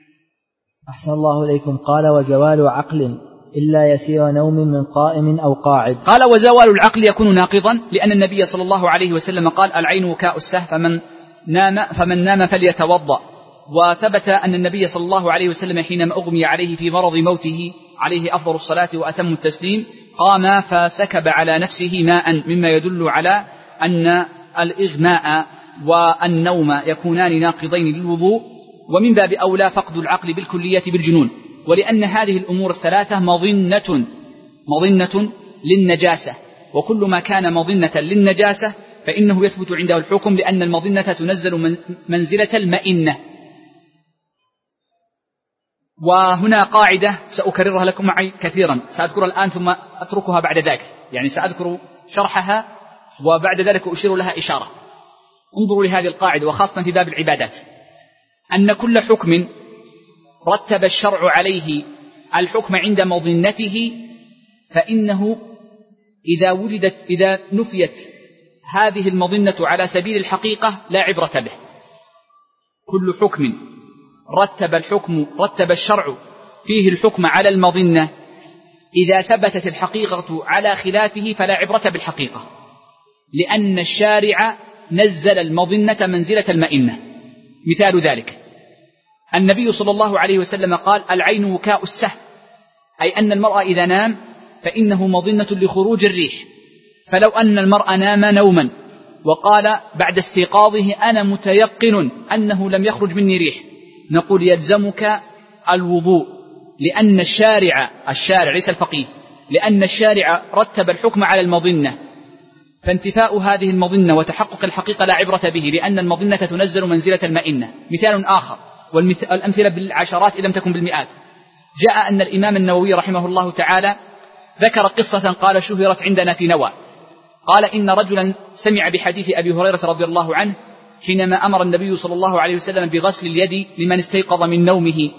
أحسن الله إليكم. قال وزوال عقل إلا يسير نوم من قائم أو قاعد. قال وزوال العقل يكون ناقضا، لأن النبي صلى الله عليه وسلم قال العين وكاء السه، فمن نام فمن نام فليتوضأ. وثبت أن النبي صلى الله عليه وسلم حينما أغمي عليه في مرض موته عليه أفضل الصلاة وأتم التسليم قام فسكب على نفسه ماء، مما يدل على أن الإغماء والنوم يكونان ناقضين للوضوء، ومن باب أولى فقد العقل بالكلية بالجنون. ولأن هذه الأمور الثلاثة مظنة مظنة للنجاسة، وكل ما كان مظنة للنجاسة فإنه يثبت عنده الحكم، لأن المظنة تنزل منزلة المئنة. وهنا قاعدة سأكررها لكم معي كثيرا، سأذكر الآن ثم أتركها بعد ذلك، يعني سأذكر شرحها وبعد ذلك أشير لها إشارة. انظروا لهذه القاعدة، وخاصة في باب العبادات، أن كل حكم رتب الشرع عليه الحكم عند مظنته فإنه إذا وجدت إذا نفيت هذه المظنة على سبيل الحقيقة لا عبرة به. كل حكم رتب الحكم رتب الشرع فيه الحكم على المظنة، إذا ثبتت الحقيقة على خلافه فلا عبرة بالحقيقة، لأن الشارع نزل المظنة منزلة المئنة. مثال ذلك النبي صلى الله عليه وسلم قال العين وكاء السهم، أي أن المرء إذا نام فإنه مظنة لخروج الريح. فلو أن المرء نام نوما وقال بعد استيقاظه أنا متيقن أنه لم يخرج مني ريح، نقول يلزمك الوضوء، لأن الشارع الشارع ليس الفقيه، لأن الشارع رتب الحكم على المظنة، فانتفاء هذه المظنة وتحقق الحقيقة لا عبرة به، لأن المظنة تنزل منزلة المئنة. مثال آخر، والأمثلة بالعشرات إن لم تكن بالمئات، جاء أن الإمام النووي رحمه الله تعالى ذكر قصة قال شهرت عندنا في نوى، قال إن رجلا سمع بحديث أبي هريرة رضي الله عنه حينما أمر النبي صلى الله عليه وسلم بغسل اليد لمن استيقظ من نومه،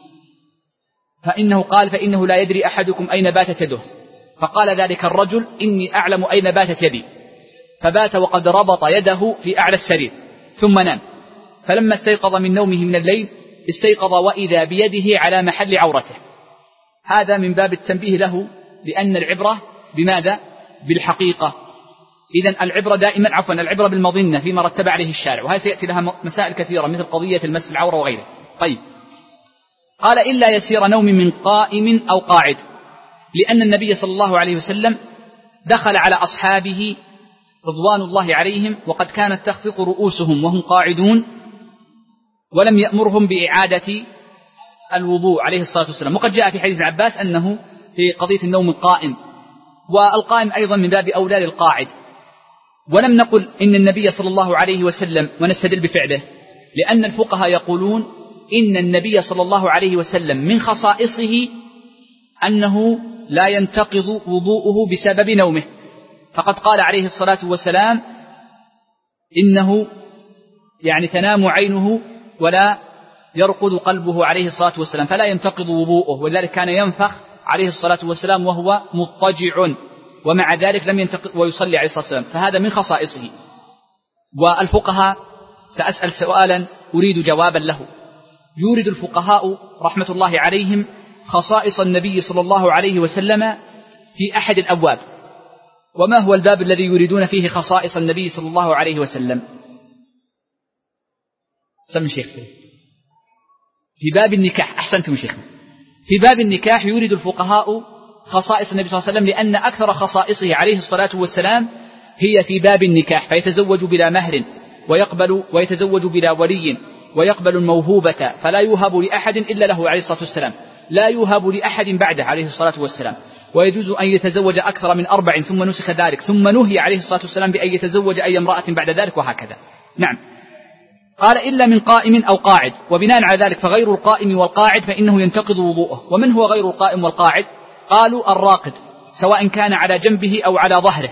فإنه قال فإنه لا يدري أحدكم أين باتت يده، فقال ذلك الرجل إني أعلم أين باتت يدي، فبات وقد ربط يده في أعلى السرير ثم نام، فلما استيقظ من نومه من الليل استيقظ وإذا بيده على محل عورته. هذا من باب التنبيه له لأن العبرة بماذا؟ بالحقيقة. إذن العبرة دائما عفوا العبرة بالمظنة فيما رتب عليه الشارع، وهذا سيأتي لها مسائل كثيرة مثل قضية المس العورة وغيره. طيب، قال إلا يسير نوم من قائم أو قاعد، لأن النبي صلى الله عليه وسلم دخل على أصحابه رضوان الله عليهم وقد كانت تخفق رؤوسهم وهم قاعدون، ولم يأمرهم بإعادة الوضوء عليه الصلاة والسلام. وقد جاء في حديث عباس أنه في قضية النوم القائم، والقائم أيضا من باب أولى للقاعد. ولم نقل إن النبي صلى الله عليه وسلم ونستدل بفعله، لأن الفقهاء يقولون إن النبي صلى الله عليه وسلم من خصائصه أنه لا ينتقض وضوءه بسبب نومه، فقد قال عليه الصلاة والسلام إنه يعني تنام عينه ولا يرقد قلبه عليه الصلاة والسلام، فلا ينتقض وضوءه، ولذلك كان ينفخ عليه الصلاة والسلام وهو مضطجع، ومع ذلك لم ينتقض ويصلي عليه الصلاة والسلام، فهذا من خصائصه. والفقهاء سأسأل سؤالا أريد جوابا له، يورد الفقهاء رحمة الله عليهم خصائص النبي صلى الله عليه وسلم في أحد الأبواب، وما هو الباب الذي يريدون فيه خصائص النبي صلى الله عليه وسلم؟ سم شيخ في باب النكاح. أحسنتم شيخ. في باب النكاح يورد الفقهاء خصائص النبي صلى الله عليه وسلم، لأن أكثر خصائصه عليه الصلاة والسلام هي في باب النكاح، فيتزوج بلا مهر ويقبل ويتزوج بلا ولي ويقبل الموهوبة، فلا يوهب لأحد إلا له عليه الصلاة والسلام، لا يوهب لأحد بعده عليه الصلاة والسلام، ويجوز أن يتزوج أكثر من أربع ثم نسخ ذلك، ثم نهي عليه الصلاة والسلام بأن يتزوج أي امرأة بعد ذلك، وهكذا. نعم. قال إلا من قائم أو قاعد، وبناء على ذلك فغير القائم والقاعد فإنه ينتقض وضوءه. ومن هو غير القائم والقاعد؟ قالوا الراقد، سواء كان على جنبه أو على ظهره،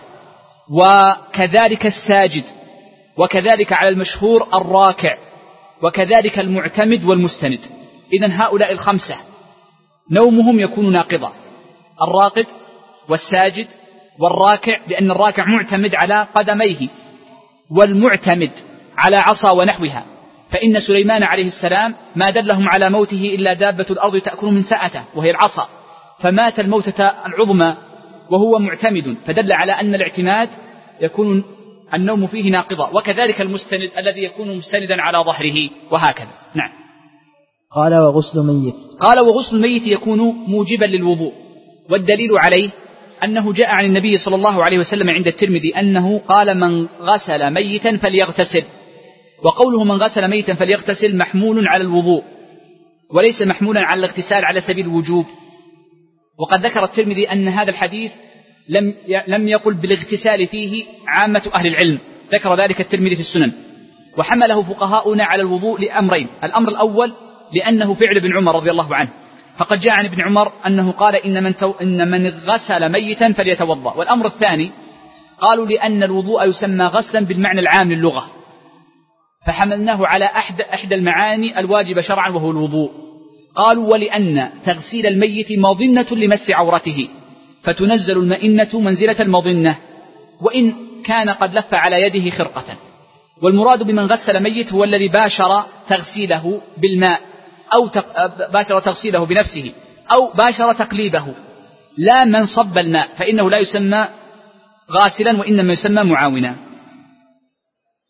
وكذلك الساجد، وكذلك على المشهور الراكع، وكذلك المعتمد والمستند. إذن هؤلاء الخمسة نومهم يكون ناقضا، الراقد والساجد والراكع، لأن الراكع معتمد على قدميه، والمعتمد على عصا ونحوها، فإن سليمان عليه السلام ما دلهم على موته إلا دابة الأرض تأكل من سأته وهي العصا، فمات الموتة العظمى وهو معتمد، فدل على أن الاعتماد يكون النوم فيه ناقضا. وكذلك المستند الذي يكون مستندا على ظهره، وهكذا. نعم. قال وغسل ميت قال وغسل الميت يكون موجبا للوضوء، والدليل عليه أنه جاء عن النبي صلى الله عليه وسلم عند الترمذي أنه قال من غسل ميتا فليغتسل، وقوله من غسل ميتا فليغتسل محمول على الوضوء وليس محمولا على الاغتسال على سبيل الوجوب. وقد ذكر الترمذي أن هذا الحديث لم لم يقل بالاغتسال فيه عامة أهل العلم، ذكر ذلك الترمذي في السنن، وحمله فقهاؤنا على الوضوء لأمرين. الأمر الأول لأنه فعل ابن عمر رضي الله عنه، فقد جاء عن ابن عمر أنه قال إن من, تو إن من غسل ميتا فليتوضأ. والأمر الثاني قالوا لأن الوضوء يسمى غسلا بالمعنى العام للغة، فحملناه على أحد, أحد المعاني الواجبة شرعا وهو الوضوء. قالوا ولأن تغسيل الميت مظنة لمس عورته، فتنزل المئنة منزلة المظنة وإن كان قد لف على يده خرقة. والمراد بمن غسل ميت هو الذي باشر تغسيله بالماء أو باشر تغسيله بنفسه أو باشر تقليبه، لا من صب الماء، فإنه لا يسمى غاسلا وإنما يسمى معاونا.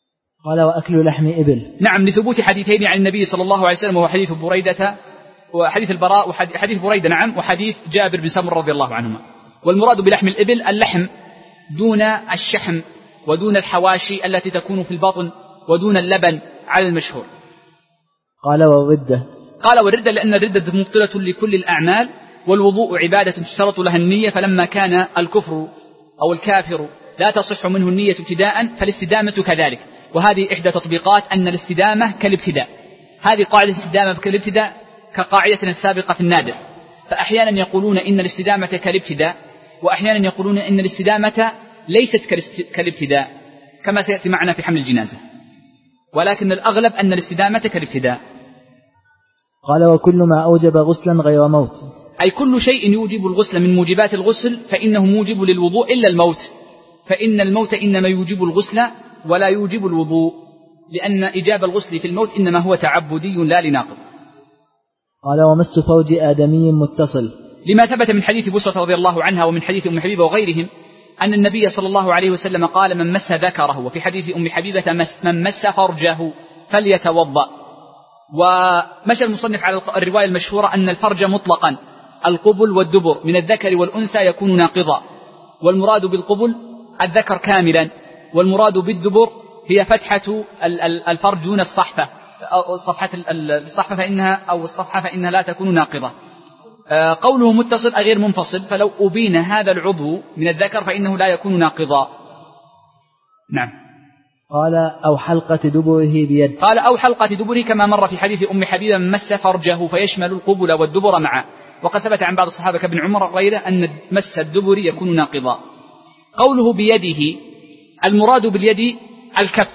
قال وأكل لحم إبل. نعم، لثبوت حديثين عن النبي صلى الله عليه وسلم، وهو حديث بريدة وحديث البراء وحديث بريدة نعم وحديث جابر بن سمر رضي الله عنهما. والمراد بلحم الإبل اللحم دون الشحم ودون الحواشي التي تكون في البطن ودون اللبن على المشهور. قال والردة. قال والردة لأن الردة مبطلة لكل الأعمال، والوضوء عبادة تشترط لها النية، فلما كان الكفر أو الكافر لا تصح منه النية ابتداء فالاستدامة كذلك. وهذه إحدى تطبيقات أن الاستدامة كالابتداء. هذه قاعدة الاستدامة كالابتداء كقاعدتنا السابقة في النادر. فأحيانا يقولون إن الاستدامة كالابتداء، وأحيانا يقولون إن الاستدامة ليست كالابتداء كما سيأتي معنا في حمل الجنازة، ولكن الأغلب أن الاستدامة كالابتداء. قال وكل ما أوجب غسلا غير موت. أي كل شيء يوجب الغسل من موجبات الغسل فإنه موجب للوضوء إلا الموت، فإن الموت إنما يوجب الغسل ولا يوجب الوضوء، لأن إجاب الغسل في الموت إنما هو تعبدي لا لناقض. قال ومس فرج آدمي متصل. لما ثبت من حديث بسرة رضي الله عنها ومن حديث أم حبيبة وغيرهم أن النبي صلى الله عليه وسلم قال من مس ذكره، وفي حديث أم حبيبة من مس فرجه فليتوضأ. ومشى المصنف على الرواية المشهورة أن الفرج مطلقا القبل والدبر من الذكر والأنثى يكون ناقضا، والمراد بالقبل الذكر كاملا، والمراد بالدبر هي فتحة الفرج دون الصحفة، صفحة الصحفة فإنها أو الصفحة فإنها لا تكون ناقضة. قوله متصل غير منفصل، فلو أبين هذا العضو من الذكر فإنه لا يكون ناقضا. نعم. قال أو حلقة دبره بيد. قال أو حلقة دبره كما مر في حديث أم حبيبة من مس فرجه فيشمل القبل والدبر معا، وقد ثبت عن بعض الصحابة كابن عمر غيره أن مس الدبر يكون ناقضا. قوله بيده المراد باليد الكف،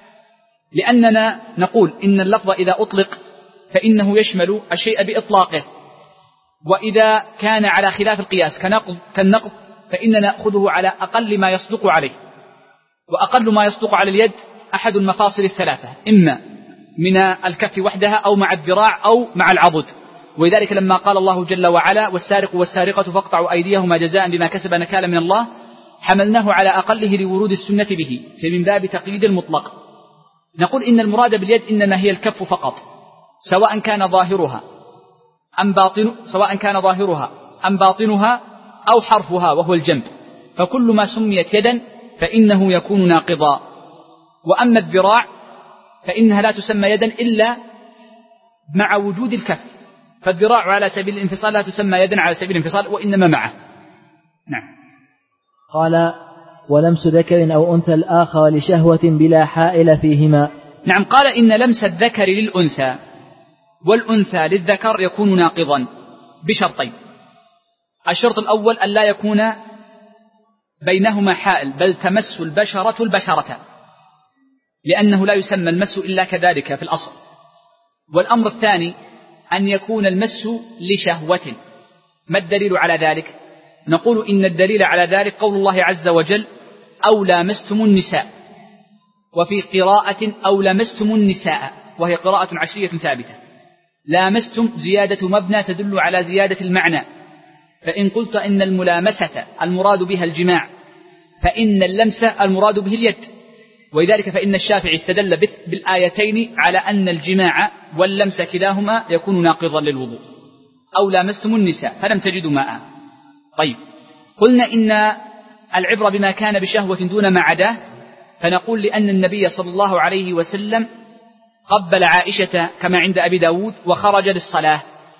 لأننا نقول إن اللفظ إذا أطلق فإنه يشمل الشيء بإطلاقه، وإذا كان على خلاف القياس كنقض كالنقض فإننا نأخذه على أقل ما يصدق عليه، وأقل ما يصدق على اليد أحد المفاصل الثلاثة، إما من الكف وحدها أو مع الذراع أو مع العضد. ولذلك لما قال الله جل وعلا والسارق والسارقة فاقطعوا أيديهما جزاء بما كسب نكالا من الله، حملناه على أقله لورود السنة به، فمن باب تقييد المطلق. نقول إن المراد باليد إنما هي الكف فقط، سواء كان ظاهرها أم باطن سواء كان ظاهرها أم باطنها أو حرفها وهو الجنب، فكل ما سميت يدا فإنه يكون ناقضا. وأما الذراع فإنها لا تسمى يدا إلا مع وجود الكف، فالذراع على سبيل الانفصال لا تسمى يدا على سبيل الانفصال وإنما معه. نعم. قال ولمس ذكر أو أنثى الآخر لشهوة بلا حائل فيهما. نعم. قال إن لمس الذكر للأنثى والأنثى للذكر يكون ناقضا بشرطين. الشرط الأول أن لا يكون بينهما حائل، بل تمس البشرة البشرة، لأنه لا يسمى المس إلا كذلك في الأصل. والأمر الثاني أن يكون المس لشهوة. ما الدليل على ذلك؟ نقول إن الدليل على ذلك قول الله عز وجل أو لامستم النساء، وفي قراءة أو لمستم النساء، وهي قراءة عشرية ثابتة. لامستم زيادة مبنى تدل على زيادة المعنى، فإن قلت إن الملامسة المراد بها الجماع فإن اللمس المراد به اليد، ولذلك فإن الشافعي استدل بالآيتين على أن الجماع واللمس كلاهما يكون ناقضا للوضوء. أو لامستم النساء فلم تجدوا ماء. طيب، قلنا إن العبرة بما كان بشهوة دون ما عداه، فنقول لأن النبي صلى الله عليه وسلم قبل عائشة كما عند أبي داود وخرج للصلاة،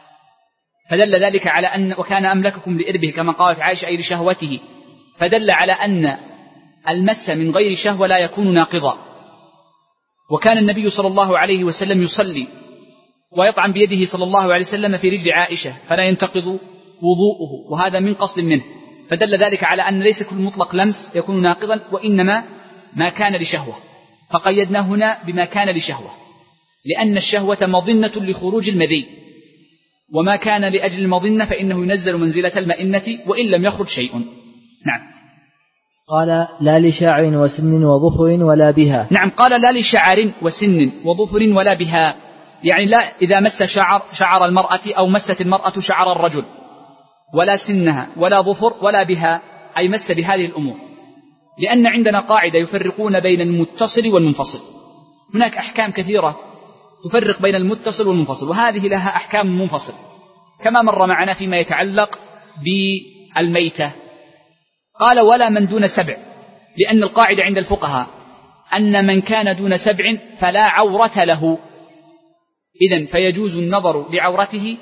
فدل ذلك على أن وكان أملككم لإربه كما قالت عائشة أي لشهوته، فدل على أن المس من غير شهوة لا يكون ناقضا. وكان النبي صلى الله عليه وسلم يصلي ويطعن بيده صلى الله عليه وسلم في رجل عائشة فلا ينتقض وضوءه، وهذا من قصد منه، فدل ذلك على أن ليس كل مطلق لمس يكون ناقضا، وإنما ما كان لشهوة، فقيدنا هنا بما كان لشهوة، لأن الشهوة مظنة لخروج المذي، وما كان لأجل المظنة فإنه ينزل منزلة المئنة وإن لم يخرج شيء. نعم. قال لا لشعر وسن وظفر ولا بها. نعم. قال لا لشعر وسن وظفر ولا بها، يعني لا إذا مس شعر شعر المرأة أو مست المرأة شعر الرجل، ولا سنها ولا ظفر ولا بها، أي مس بهذه الأمور، لأن عندنا قاعدة يفرقون بين المتصل والمنفصل، هناك أحكام كثيرة تفرق بين المتصل والمنفصل، وهذه لها أحكام منفصل كما مر معنا فيما يتعلق بالميتة. قال ولا من دون سبع، لأن القاعدة عند الفقهاء أن من كان دون سبع فلا عورة له، إذن فيجوز النظر لعورته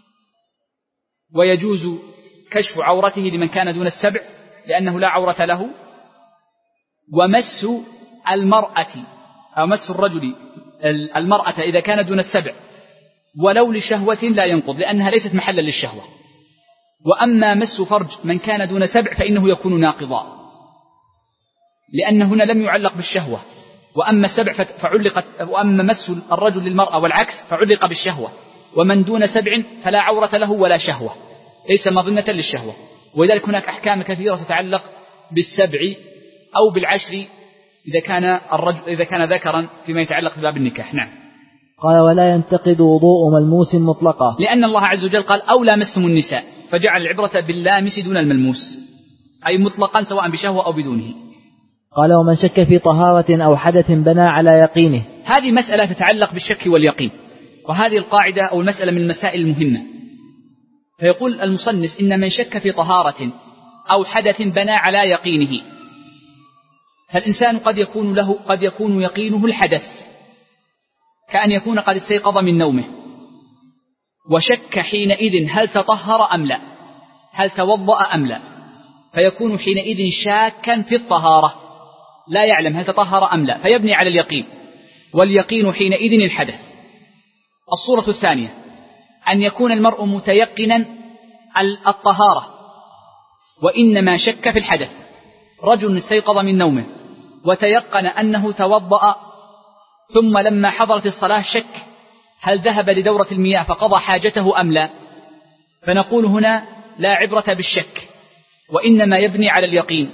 ويجوز كشف عورته لمن كان دون السبع لأنه لا عورة له. ومس المرأة أو مس الرجل المرأة إذا كان دون السبع ولو لشهوة لا ينقض لأنها ليست محلا للشهوة. وأما مس فرج من كان دون سبع فإنه يكون ناقضا، لأن هنا لم يعلق بالشهوة، وأما السبع فعلقت، وأما مس الرجل للمرأة والعكس فعلق بالشهوة. ومن دون سبع فلا عورة له ولا شهوة، ليس مظنة للشهوة. ولذلك هناك أحكام كثيرة تتعلق بالسبع أو بالعشر إذا كان الرجل إذا كان ذكرا فيما يتعلق بباب النكاح. نعم. قال ولا ينتقد وضوء ملموس مطلقا، لأن الله عز وجل قال أو لامستم النساء، فجعل العبرة باللامس دون الملموس، أي مطلقا سواء بشهوة أو بدونه. قال ومن شك في طهارة أو حدث بنى على يقينه. هذه مسألة تتعلق بالشك واليقين، وهذه القاعدة أو المسألة من المسائل المهمة. فيقول المصنف إن من شك في طهارة أو حدث بنى على يقينه، فالإنسان قد يكون له قد يكون يقينه الحدث، كأن يكون قد استيقظ من نومه وشك حينئذ هل تطهر أم لا، هل توضأ أم لا، فيكون حينئذ شاكا في الطهارة، لا يعلم هل تطهر أم لا، فيبني على اليقين، واليقين حينئذ الحدث. الصورة الثانية أن يكون المرء متيقنا الطهارة وإنما شك في الحدث. رجل استيقظ من نومه وتيقن أنه توضأ، ثم لما حضرت الصلاة شك هل ذهب لدورة المياه فقضى حاجته أم لا، فنقول هنا لا عبرة بالشك وإنما يبني على اليقين،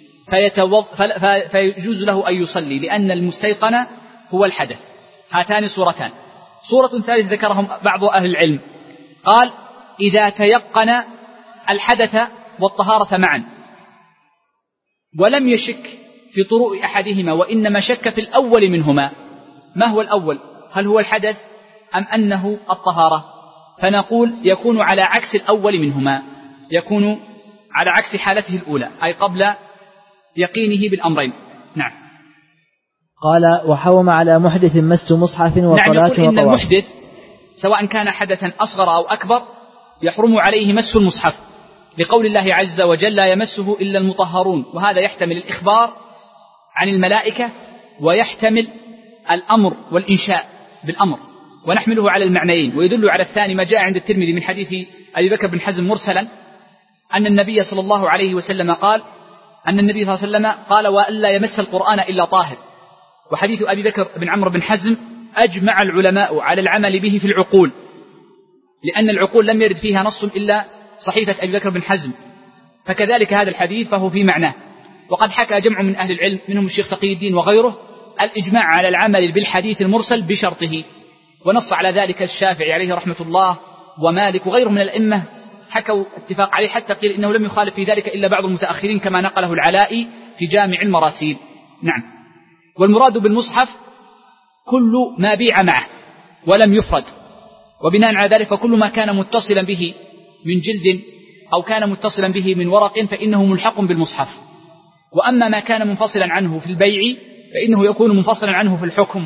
فيجوز له أن يصلي لأن المستيقن هو الحدث. هاتان صورتان. صورة ثالثة ذكرهم بعض أهل العلم، قال إذا تيقن الحدث والطهارة معا ولم يشك في طروء أحدهما وإنما شك في الأول منهما، ما هو الأول؟ هل هو الحدث أم أنه الطهارة؟ فنقول يكون على عكس الأول منهما، يكون على عكس حالته الأولى، أي قبل يقينه بالأمرين. نعم. قال وحوم على محدث مس مصحف وصلاة نعم. يقول إن وطواف. المحدث سواء كان حدثا أصغر أو أكبر يحرم عليه مس المصحف، لقول الله عز وجل لا يمسه إلا المطهرون، وهذا يحتمل الإخبار عن الملائكة ويحتمل الأمر والإنشاء بالأمر، ونحمله على المعنيين. ويدل على الثاني ما جاء عند الترمذي من حديث أبي بكر بن حزم مرسلا أن النبي صلى الله عليه وسلم قال أن النبي صلى الله عليه وسلم قال وألا يمس القرآن إلا طاهر. وحديث أبي بكر بن عمرو بن حزم أجمع العلماء على العمل به في العقول، لأن العقول لم يرد فيها نص إلا صحيفة أبي بكر بن حزم، فكذلك هذا الحديث فهو في معناه. وقد حكى جمع من أهل العلم منهم الشيخ تقي الدين وغيره الإجماع على العمل بالحديث المرسل بشرطه، ونص على ذلك الشافعي عليه رحمة الله ومالك وغيره من الأئمة حكوا اتفاق عليه، حتى قيل إنه لم يخالف في ذلك إلا بعض المتأخرين كما نقله العلائي في جامع المراسيل. نعم. والمراد بالمصحف كل ما بيع معه ولم يفرد، وبناء على ذلك فكل ما كان متصلا به من جلد أو كان متصلا به من ورق فإنه ملحق بالمصحف. وأما ما كان منفصلا عنه في البيع فإنه يكون منفصلا عنه في الحكم،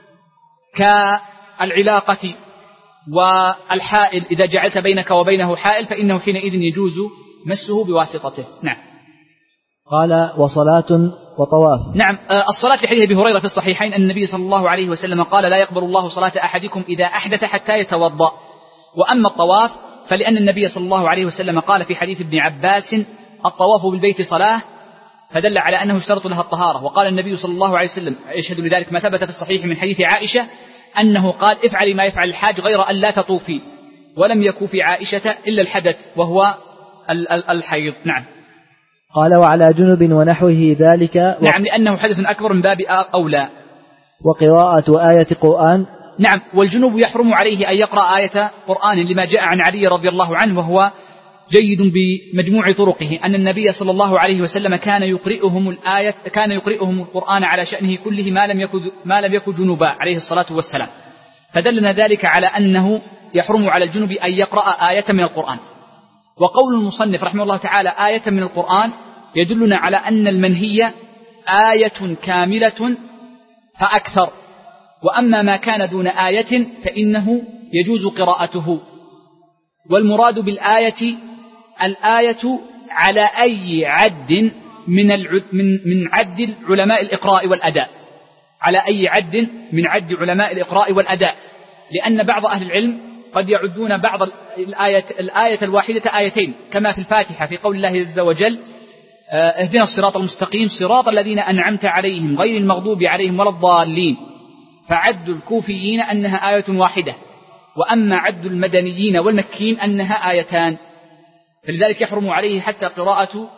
كالعلاقة والحائل، إذا جعلت بينك وبينه حائل فإنه حينئذ يجوز مسه بواسطته. نعم. قال وصلاة وطواف. نعم. الصلاة لحديث أبي هريرة في الصحيحين أن النبي صلى الله عليه وسلم قال لا يقبل الله صلاة أحدكم إذا أحدث حتى يتوضأ. وأما الطواف فلأن النبي صلى الله عليه وسلم قال في حديث ابن عباس الطواف بالبيت صلاة، فدل على أنه اشترط لها الطهارة. وقال النبي صلى الله عليه وسلم يشهد لذلك ما ثبت في الصحيح من حديث عائشة أنه قال افعلي ما يفعل الحاج غير أن لا تطوفي، ولم يكن في عائشة إلا الحدث وهو الحيض. نعم. قال وعلى جنب ونحوه ذلك و... نعم، لأنه حدث أكبر من باب أولى. وقراءة آية قرآن. نعم. والجنوب يحرم عليه أن يقرأ آية قرآن لما جاء عن علي رضي الله عنه، وهو جيد بمجموع طرقه أن النبي صلى الله عليه وسلم كان يقرئهم الآية كان يقرئهم القرآن على شأنه كله ما لم يكن ما لم يكن جنبا عليه الصلاة والسلام، فدلنا ذلك على أنه يحرم على الجنب أن يقرأ آية من القرآن. وقول المصنف رحمه الله تعالى آية من القرآن يدلنا على أن المنهي آية كاملة فأكثر، وأما ما كان دون آية فإنه يجوز قراءته. والمراد بالآية الآية على أي عد من من من عد علماء الإقراء والأداء، على أي عد من عد علماء الإقراء والأداء، لأن بعض أهل العلم قد يعدون بعض الآية, الآية الواحدة آيتين، كما في الفاتحة في قول الله عز وجل اهدنا الصراط المستقيم صراط الذين أنعمت عليهم غير المغضوب عليهم ولا الضالين، فعد الكوفيين أنها آية واحدة، وأما عد المدنيين والمكيين أنها آيتان، فلذلك يحرم عليه حتى قراءة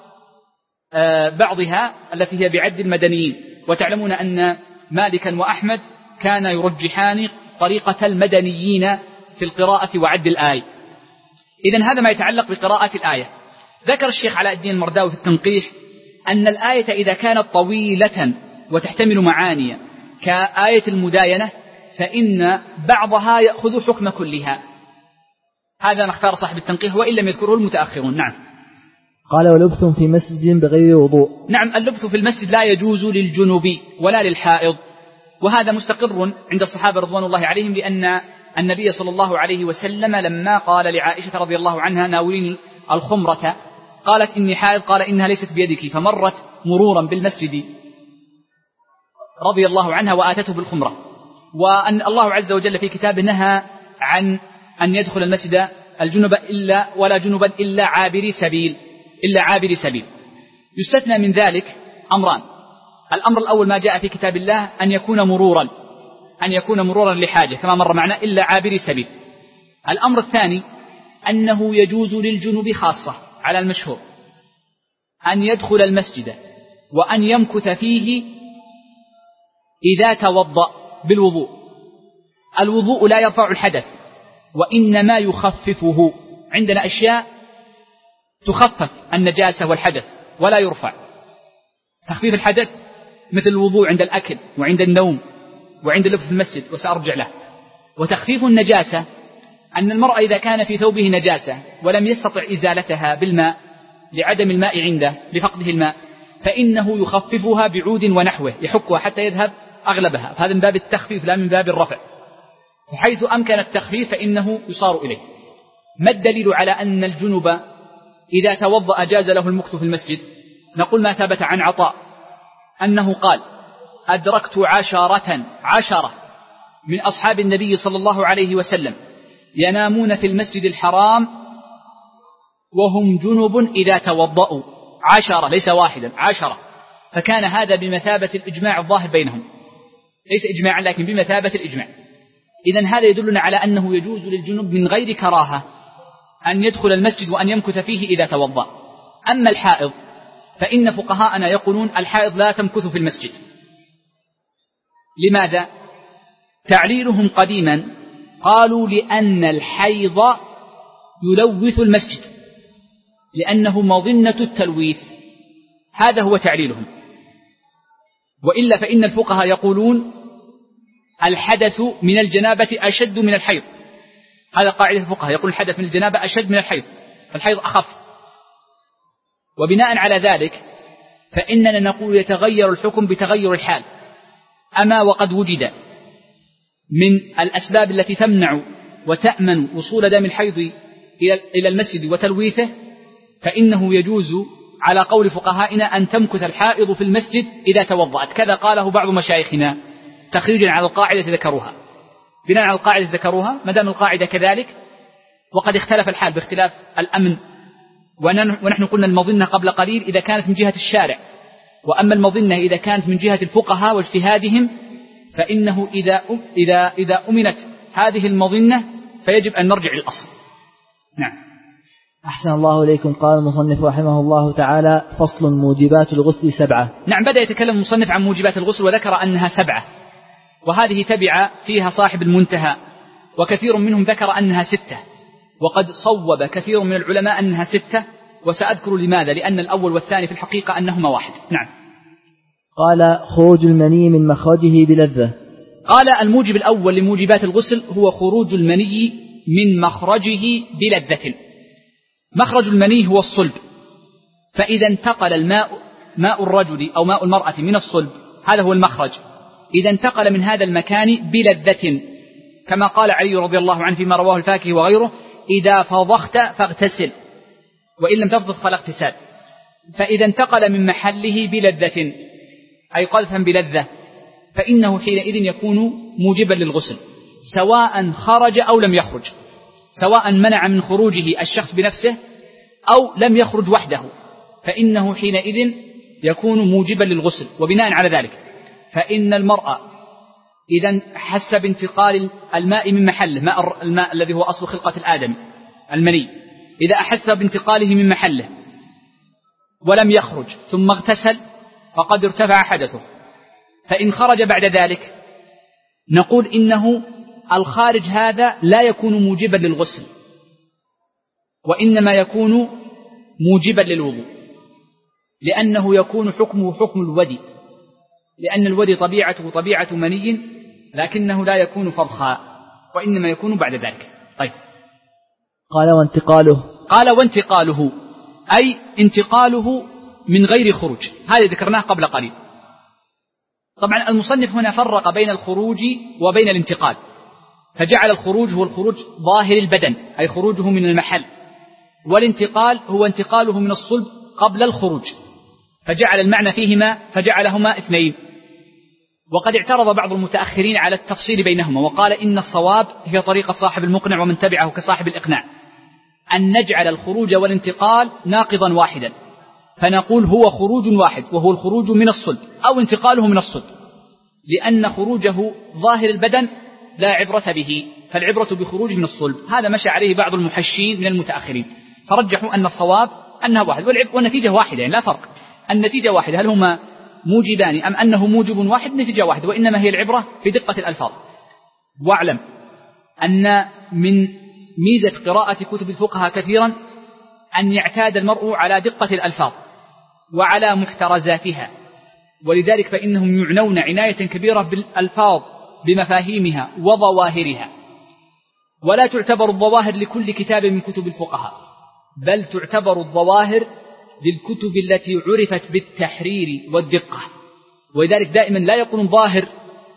بعضها التي هي بعد المدنيين. وتعلمون أن مالكا وأحمد كان يرجحان طريقة المدنيين في القراءة وعد الآية. إذن هذا ما يتعلق بقراءة الآية. ذكر الشيخ علاء الدين المرداوي في التنقيح أن الآية إذا كانت طويلة وتحتمل معاني كآية المداينة فإن بعضها يأخذ حكم كلها. هذا نختار صاحب التنقيح وإن لم يذكره المتأخرون. نعم. قال ولبث في مسجد بغير وضوء. نعم، اللبث في المسجد لا يجوز للجنوب ولا للحائض، وهذا مستقر عند الصحابة رضوان الله عليهم، لأن النبي صلى الله عليه وسلم لما قال لعائشة رضي الله عنها ناولين الخمرة قالت إني حائض، قال إنها ليست بيدك، فمرت مرورا بالمسجد رضي الله عنها وآتته بالخمرة. وأن الله عز وجل في كتابه نهى عن أن يدخل المسجد الجنب إلا ولا جنبا إلا عابري سبيل إلا عابري سبيل. يستثنى من ذلك أمران: الأمر الأول ما جاء في كتاب الله أن يكون مرورا أن يكون مرورا لحاجة كما مر معنا إلا عابري سبيل. الأمر الثاني أنه يجوز للجنوب خاصة على المشهور أن يدخل المسجد وأن يمكث فيه إذا توضأ بالوضوء. الوضوء لا يرفع الحدث وإنما يخففه، عندنا أشياء تخفف النجاسة والحدث ولا يرفع. تخفيف الحدث مثل الوضوء عند الأكل وعند النوم وعند اللبث في المسجد وسأرجع له. وتخفيف النجاسة أن المرء إذا كان في ثوبه نجاسة ولم يستطع إزالتها بالماء لعدم الماء عنده لفقده الماء فإنه يخففها بعود ونحوه يحكها حتى يذهب أغلبها، فهذا من باب التخفيف لا من باب الرفع. فحيث أمكن التخفيف فإنه يصار إليه. ما الدليل على أن الجنب إذا توضأ جاز له المكث في المسجد؟ نقول ما ثبت عن عطاء أنه قال أدركت عشرة عشرة من أصحاب النبي صلى الله عليه وسلم ينامون في المسجد الحرام وهم جنب إذا توضأوا، عشرة ليس واحدا، عشرة. فكان هذا بمثابة الإجماع الظاهر بينهم، ليس إجماعا لكن بمثابة الإجماع. إذن هذا يدلنا على أنه يجوز للجنب من غير كراهة أن يدخل المسجد وأن يمكث فيه إذا توضأ. أما الحائض فإن فقهاءنا يقولون الحائض لا تمكث في المسجد. لماذا؟ تعليلهم قديما قالوا لأن الحيض يلوث المسجد لأنه مظنة التلويث، هذا هو تعليلهم. وإلا فإن الفقهاء يقولون الحدث من الجنابة أشد من الحيض، هذا قاعدة الفقهاء، يقول الحدث من الجنابة أشد من الحيض، فالحيض أخف. وبناء على ذلك فإننا نقول يتغير الحكم بتغير الحال. أما وقد وجد من الأسباب التي تمنع وتأمن وصول دم الحيض إلى المسجد وتلويثه فإنه يجوز على قول فقهائنا أن تمكث الحائض في المسجد إذا توضأت، كذا قاله بعض مشايخنا تخريجا على القاعدة ذكروها. بناء على القاعدة ذكروها، ما دام القاعدة كذلك وقد اختلف الحال باختلاف الأمن. ونحن قلنا المظنة قبل قليل إذا كانت من جهة الشارع، وأما المظنة إذا كانت من جهة الفقهاء واجتهادهم فإنه إذا إذا إذا أمنت هذه المظنة فيجب أن نرجع للأصل. نعم. أحسن الله إليكم. قال المصنف رحمه الله تعالى: فصل موجبات الغسل سبعة. نعم، بدأ يتكلم المصنف عن موجبات الغسل وذكر أنها سبعة، وهذه تبع فيها صاحب المنتهى، وكثير منهم ذكر أنها ستة، وقد صوب كثير من العلماء أنها ستة، وسأذكر لماذا، لأن الأول والثاني في الحقيقة أنهما واحد. نعم. قال خروج المني من مخرجه بلذة. قال الموجب الأول لموجبات الغسل هو خروج المني من مخرجه بلذة. مخرج المني هو الصلب، فإذا انتقل الماء ماء الرجل أو ماء المرأة من الصلب، هذا هو المخرج، إذا انتقل من هذا المكان بلذة، كما قال علي رضي الله عنه فيما رواه الفاكهي وغيره: إذا فضخت فاغتسل، وإن لم تفضخ فلا اغتسال. فإذا انتقل من محله بلذة أي قذفا بلذة، فإنه حينئذ يكون موجبا للغسل، سواء خرج أو لم يخرج، سواء منع من خروجه الشخص بنفسه أو لم يخرج وحده، فإنه حينئذ يكون موجبا للغسل. وبناء على ذلك فإن المرأة إذا حس بانتقال الماء من محله، ماء الماء الذي هو أصل خلقة الآدم المني، إذا أحس بانتقاله من محله ولم يخرج ثم اغتسل فقد ارتفع حدثه. فإن خرج بعد ذلك نقول إنه الخارج هذا لا يكون موجبا للغسل، وإنما يكون موجبا للوضوء، لأنه يكون حكمه حكم الودي، لأن الودي طبيعته طبيعة مني، لكنه لا يكون فضخا، وإنما يكون بعد ذلك. طيب. قال وانتقاله قال وانتقاله أي انتقاله من غير خروج، هذا ذكرناه قبل قليل. طبعا المصنف هنا فرق بين الخروج وبين الانتقال، فجعل الخروج هو الخروج ظاهر البدن أي خروجه من المحل، والانتقال هو انتقاله من الصلب قبل الخروج، فجعل المعنى فيهما فجعلهما اثنين. وقد اعترض بعض المتأخرين على التفصيل بينهما، وقال إن الصواب هي طريقة صاحب المقنع ومن تبعه كصاحب الإقناع، أن نجعل الخروج والانتقال ناقضا واحدا، فنقول هو خروج واحد وهو الخروج من الصلب أو انتقاله من الصلب، لأن خروجه ظاهر البدن لا عبرة به، فالعبرة بخروج من الصلب. هذا مشى عليه بعض المحشين من المتأخرين، فرجحوا أن الصواب أنها واحد والنتيجة واحدة، يعني لا فرق، النتيجة واحدة، هل هما موجبان أم أنه موجب واحد، نتيجة واحدة، وإنما هي العبرة في دقة الألفاظ. واعلم أن من ميزة قراءة كتب الفقهاء كثيرا أن يعتاد المرء على دقة الألفاظ وعلى محترزاتها، ولذلك فإنهم يعنون عناية كبيرة بالألفاظ بمفاهيمها وظواهرها، ولا تعتبر الظواهر لكل كتاب من كتب الفقهاء، بل تعتبر الظواهر للكتب التي عرفت بالتحرير والدقة. ولذلك دائما لا يقول ظاهر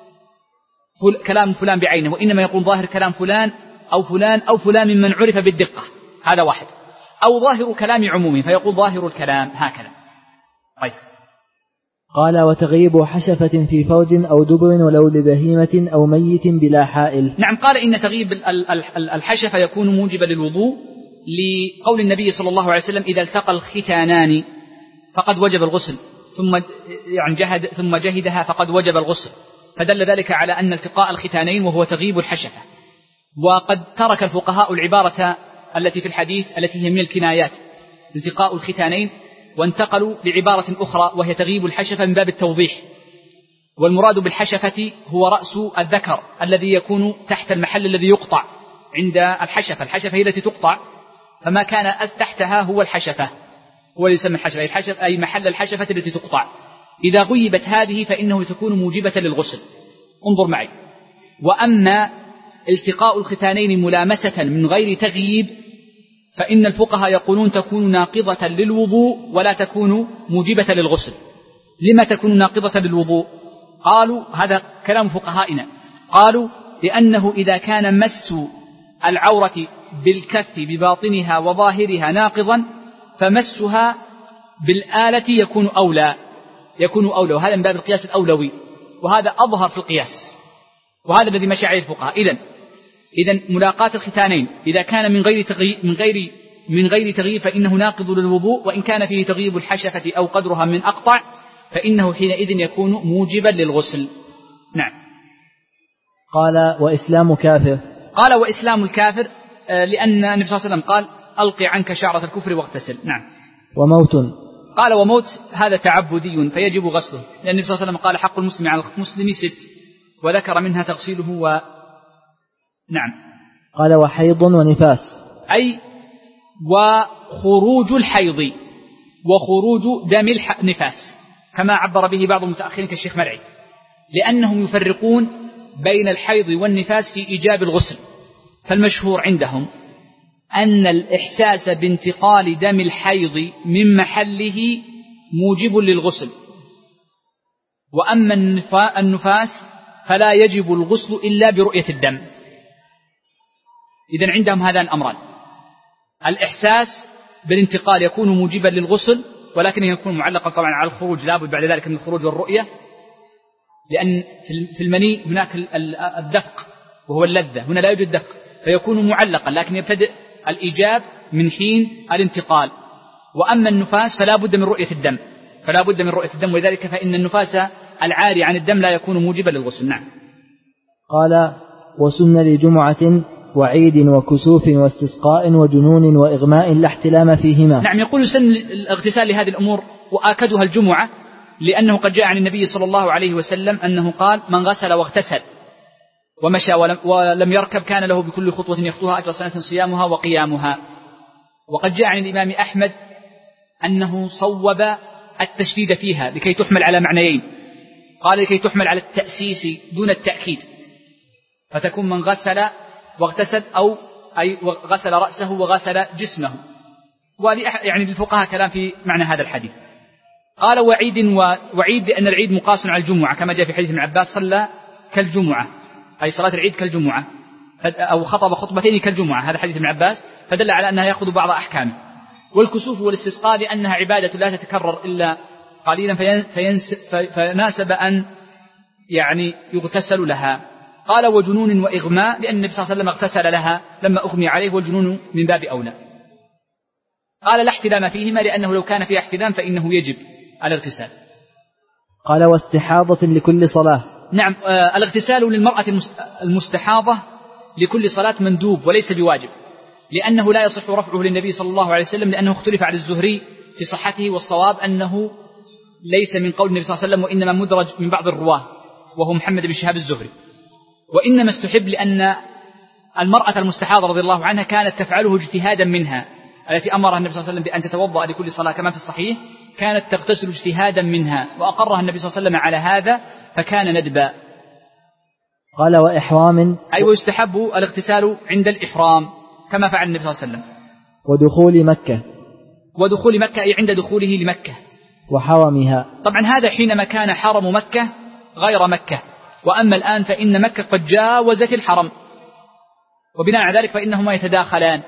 كلام فلان بعينه، وإنما يقول ظاهر كلام فلان أو فلان أو فلان ممن عرف بالدقة، هذا واحد، أو ظاهر كلام عمومي فيقول ظاهر الكلام، هكذا. طيب. قال وتغيب حشفة في فرج أو دبر ولو لبهيمة أو ميت بلا حائل. نعم، قال إن تغيب الحشفة يكون موجبا للوضوء، لقول النبي صلى الله عليه وسلم: إذا التقى الختانان فقد وجب الغسل، ثم يعني جهد ثم جهدها فقد وجب الغسل، فدل ذلك على أن التقاء الختانين وهو تغيب الحشفة. وقد ترك الفقهاء العبارة التي في الحديث التي هي من الكنايات التقاء الختانين، وانتقلوا لعبارة أخرى وهي تغيب الحشفة من باب التوضيح. والمراد بالحشفة هو رأس الذكر الذي يكون تحت المحل الذي يقطع عند الحشفة، الحشفة هي التي تقطع، فما كان تحتها هو الحشفة، هو اللي يسمى الحشفة، الحشفة أي محل الحشفة التي تقطع. إذا غيبت هذه فإنه تكون موجبة للغسل. انظر معي. وأما التقاء الختانين ملامسة من غير تغييب فإن الفقهاء يقولون تكون ناقضة للوضوء ولا تكون موجبة للغسل. لما تكون ناقضة للوضوء؟ قالوا هذا كلام فقهائنا، قالوا لأنه إذا كان مس العورة بالكف بباطنها وظاهرها ناقضا فمسها بالآلة يكون أولى، يكون أولى، وهذا من باب القياس الأولوي، وهذا أظهر في القياس، وهذا الذي مشى عليه الفقهاء. إذن إذن ملاقاة الختانين إذا كان من غير تغييب من غير من غير تغييب فإنه ناقض للوضوء، وإن كان فيه تغييب الحشفة أو قدرها من أقطع فإنه حينئذ يكون موجبا للغسل. نعم. قال وإسلام كافر. قال وإسلام الكافر لأن النبي صلى الله عليه وسلم قال: ألقي عنك شعرة الكفر واغتسل. نعم. وموت. قال وموت هذا تعبدي فيجب غسله، لأن النبي صلى الله عليه وسلم قال: حق المسلم على المسلم ست، وذكر منها تغسيله و... نعم. قال وحيض ونفاس. أي وخروج الحيض وخروج دم النفاس، كما عبر به بعض المتأخرين كالشيخ مرعي، لأنهم يفرقون بين الحيض والنفاس في إيجاب الغسل. فالمشهور عندهم أن الإحساس بانتقال دم الحيض من محله موجب للغسل، وأما النفاس فلا يجب الغسل إلا برؤية الدم. إذن عندهم هذان الأمران، الإحساس بالانتقال يكون موجبا للغسل، ولكن يكون معلقا طبعا على الخروج، لابد بعد ذلك من الخروج والرؤية، لأن في المني هناك الدفق وهو اللذة، هنا لا يوجد دفق فيكون معلقا، لكن يبتدئ الإيجاب من حين الانتقال. وأما النفاس فلا بد من رؤية الدم، فلا بد من رؤية الدم، ولذلك فإن النفاس العاري عن الدم لا يكون موجبا للغسل. نعم. قال: وسن لجمعة وعيد وكسوف واستسقاء وجنون وإغماء لا احتلام فيهما. نعم، يقول سن الاغتسال لهذه الأمور، وآكدها الجمعة، لأنه قد جاء عن النبي صلى الله عليه وسلم أنه قال: من غسل واغتسل ومشى ولم, ولم يركب كان له بكل خطوة يخطوها أجر سنة صيامها وقيامها. وقد جاء عن الإمام أحمد أنه صوب التشديد فيها لكي تحمل على معنيين، قال لكي تحمل على التأسيس دون التأكيد، فتكون من غسل واغتسل أو أي غسل رأسه وغسل جسمه. يعني للفقهاء كلام في معنى هذا الحديث. قال: وعيد وعيد لأن العيد مقاس على الجمعة، كما جاء في حديث ابن عباس: صلى كالجمعة، أي صلاة العيد كالجمعة، أو خطب خطبتين كالجمعة، هذا حديث ابن عباس، فدل على أنها يأخذ بعض أحكامه. والكسوف والاستسقاء لأنها عبادة لا تتكرر إلا قليلا فيناسب أن يعني يغتسل لها. قال: وجنون وإغماء لأن النبي صلى الله عليه وسلم اغتسل لها لما أغمي عليه، والجنون من باب أولى. قال: لا احتلام فيهما لأنه لو كان فيها احتلام فإنه يجب الاغتسال. قال: واستحاضة لكل صلاة. نعم، آه الاغتسال للمرأة المستحاضة لكل صلاة مندوب وليس بواجب، لأنه لا يصح رفعه للنبي صلى الله عليه وسلم، لأنه اختلف على الزهري في صحته، والصواب أنه ليس من قول النبي صلى الله عليه وسلم، وإنما مدرج من بعض الرواه وهو محمد بن شهاب الزهري. وإنما استحب لأن المرأة المستحاضة رضي الله عنها كانت تفعله اجتهادا منها، التي أمرها النبي صلى الله عليه وسلم بأن تتوضأ لكل صلاة كما في الصحيح، كانت تغتسل اجتهادا منها، وأقرها النبي صلى الله عليه وسلم على هذا فكان ندبا. قال: وإحرام، أي ويستحب الاغتسال عند الإحرام كما فعل النبي صلى الله عليه وسلم. ودخول مكة، ودخول مكة أي عند دخوله لمكة. وحرمها، طبعا هذا حينما كان حرم مكة غير مكة، وأما الآن فإن مكة قد جاوزت الحرم، وبناء على ذلك فإنهما يتداخلان.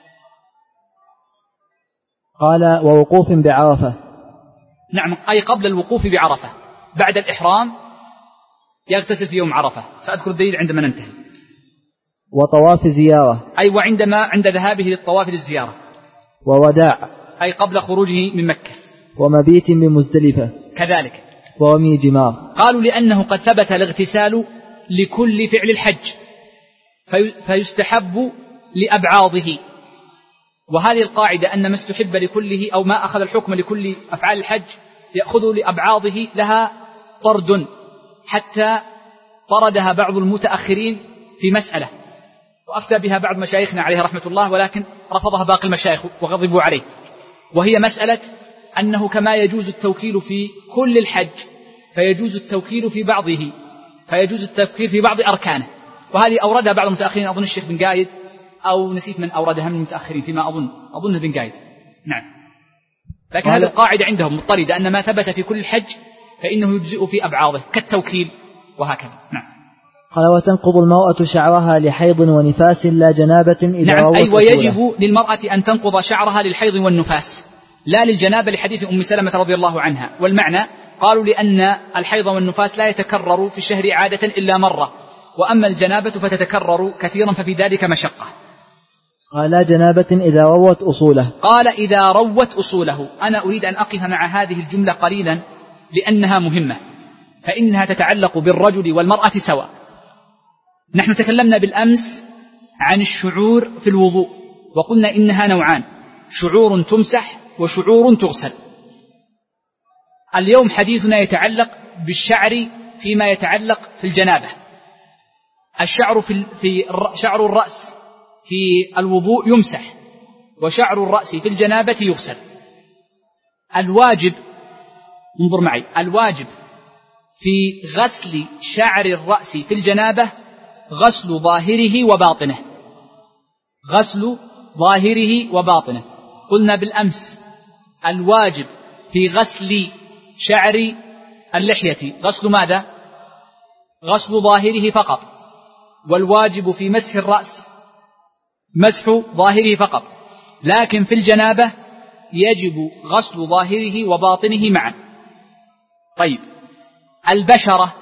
قال: ووقوف بعرفة. نعم، أي قبل الوقوف بعرفة، بعد الإحرام يغتسل في يوم عرفة، سأذكر الدليل عندما ننتهي. وطواف زيارة، أي وعندما عند ذهابه للطواف للزيارة. ووداع، أي قبل خروجه من مكة. ومبيت بمزدلفة كذلك. ورمي جمار. قالوا لأنه قد ثبت الاغتسال لكل فعل الحج فيستحب لأبعاضه، وهذه القاعدة أن ما استحب لكله أو ما أخذ الحكم لكل أفعال الحج يأخذ لأبعاضه لها طرد، حتى طردها بعض المتأخرين في مسألة وأفتى بها بعض مشايخنا عليه رحمة الله، ولكن رفضها باقي المشايخ وغضبوا عليه، وهي مسألة أنه كما يجوز التوكيل في كل الحج فيجوز التوكيل في بعضه، فيجوز التوكيل في بعض أركانه. وهذه أوردها بعض المتأخرين، أظن الشيخ بن قايد أو نسيت من أوردها من المتأخرين فيما أظن أظن بن قايد. نعم، لكن هذه القاعدة عندهم مضطردة أن ما ثبت في كل الحج فإنه يجزئ في أبعاضه كالتوكيل وهكذا. نعم. قال: وتنقض المرأة شعرها لحيض ونفاس لا جنابة إذا نعم، أي ويجب للمرأة أن تنقض شعرها للحيض والنفاس لا للجنابة، لحديث أم سلمة رضي الله عنها. والمعنى قالوا لأن الحيض والنفاس لا يتكرر في الشهر عادة إلا مرة، وأما الجنابة فتتكرر كثيرا ففي ذلك مشقة. قال: لا جنابة إذا روت أصوله. قال: إذا روت أصوله. أنا أريد أن أقف مع هذه الجملة قليلا لأنها مهمة، فإنها تتعلق بالرجل والمرأة سواء. نحن تكلمنا بالأمس عن الشعور في الوضوء، وقلنا إنها نوعان: شعور تمسح وشعور تغسل. اليوم حديثنا يتعلق بالشعر فيما يتعلق في الجنابة. الشعر في, في شعر الرأس في الوضوء يمسح، وشعر الرأس في الجنابة يغسل. الواجب، انظر معي، الواجب في غسل شعر الرأس في الجنابة غسل ظاهره وباطنه، غسل ظاهره وباطنه. قلنا بالأمس الواجب في غسل شعر اللحية غسل ماذا؟ غسل ظاهره فقط، والواجب في مسح الرأس مسح ظاهره فقط، لكن في الجنابة يجب غسل ظاهره وباطنه معا. طيب، البشرة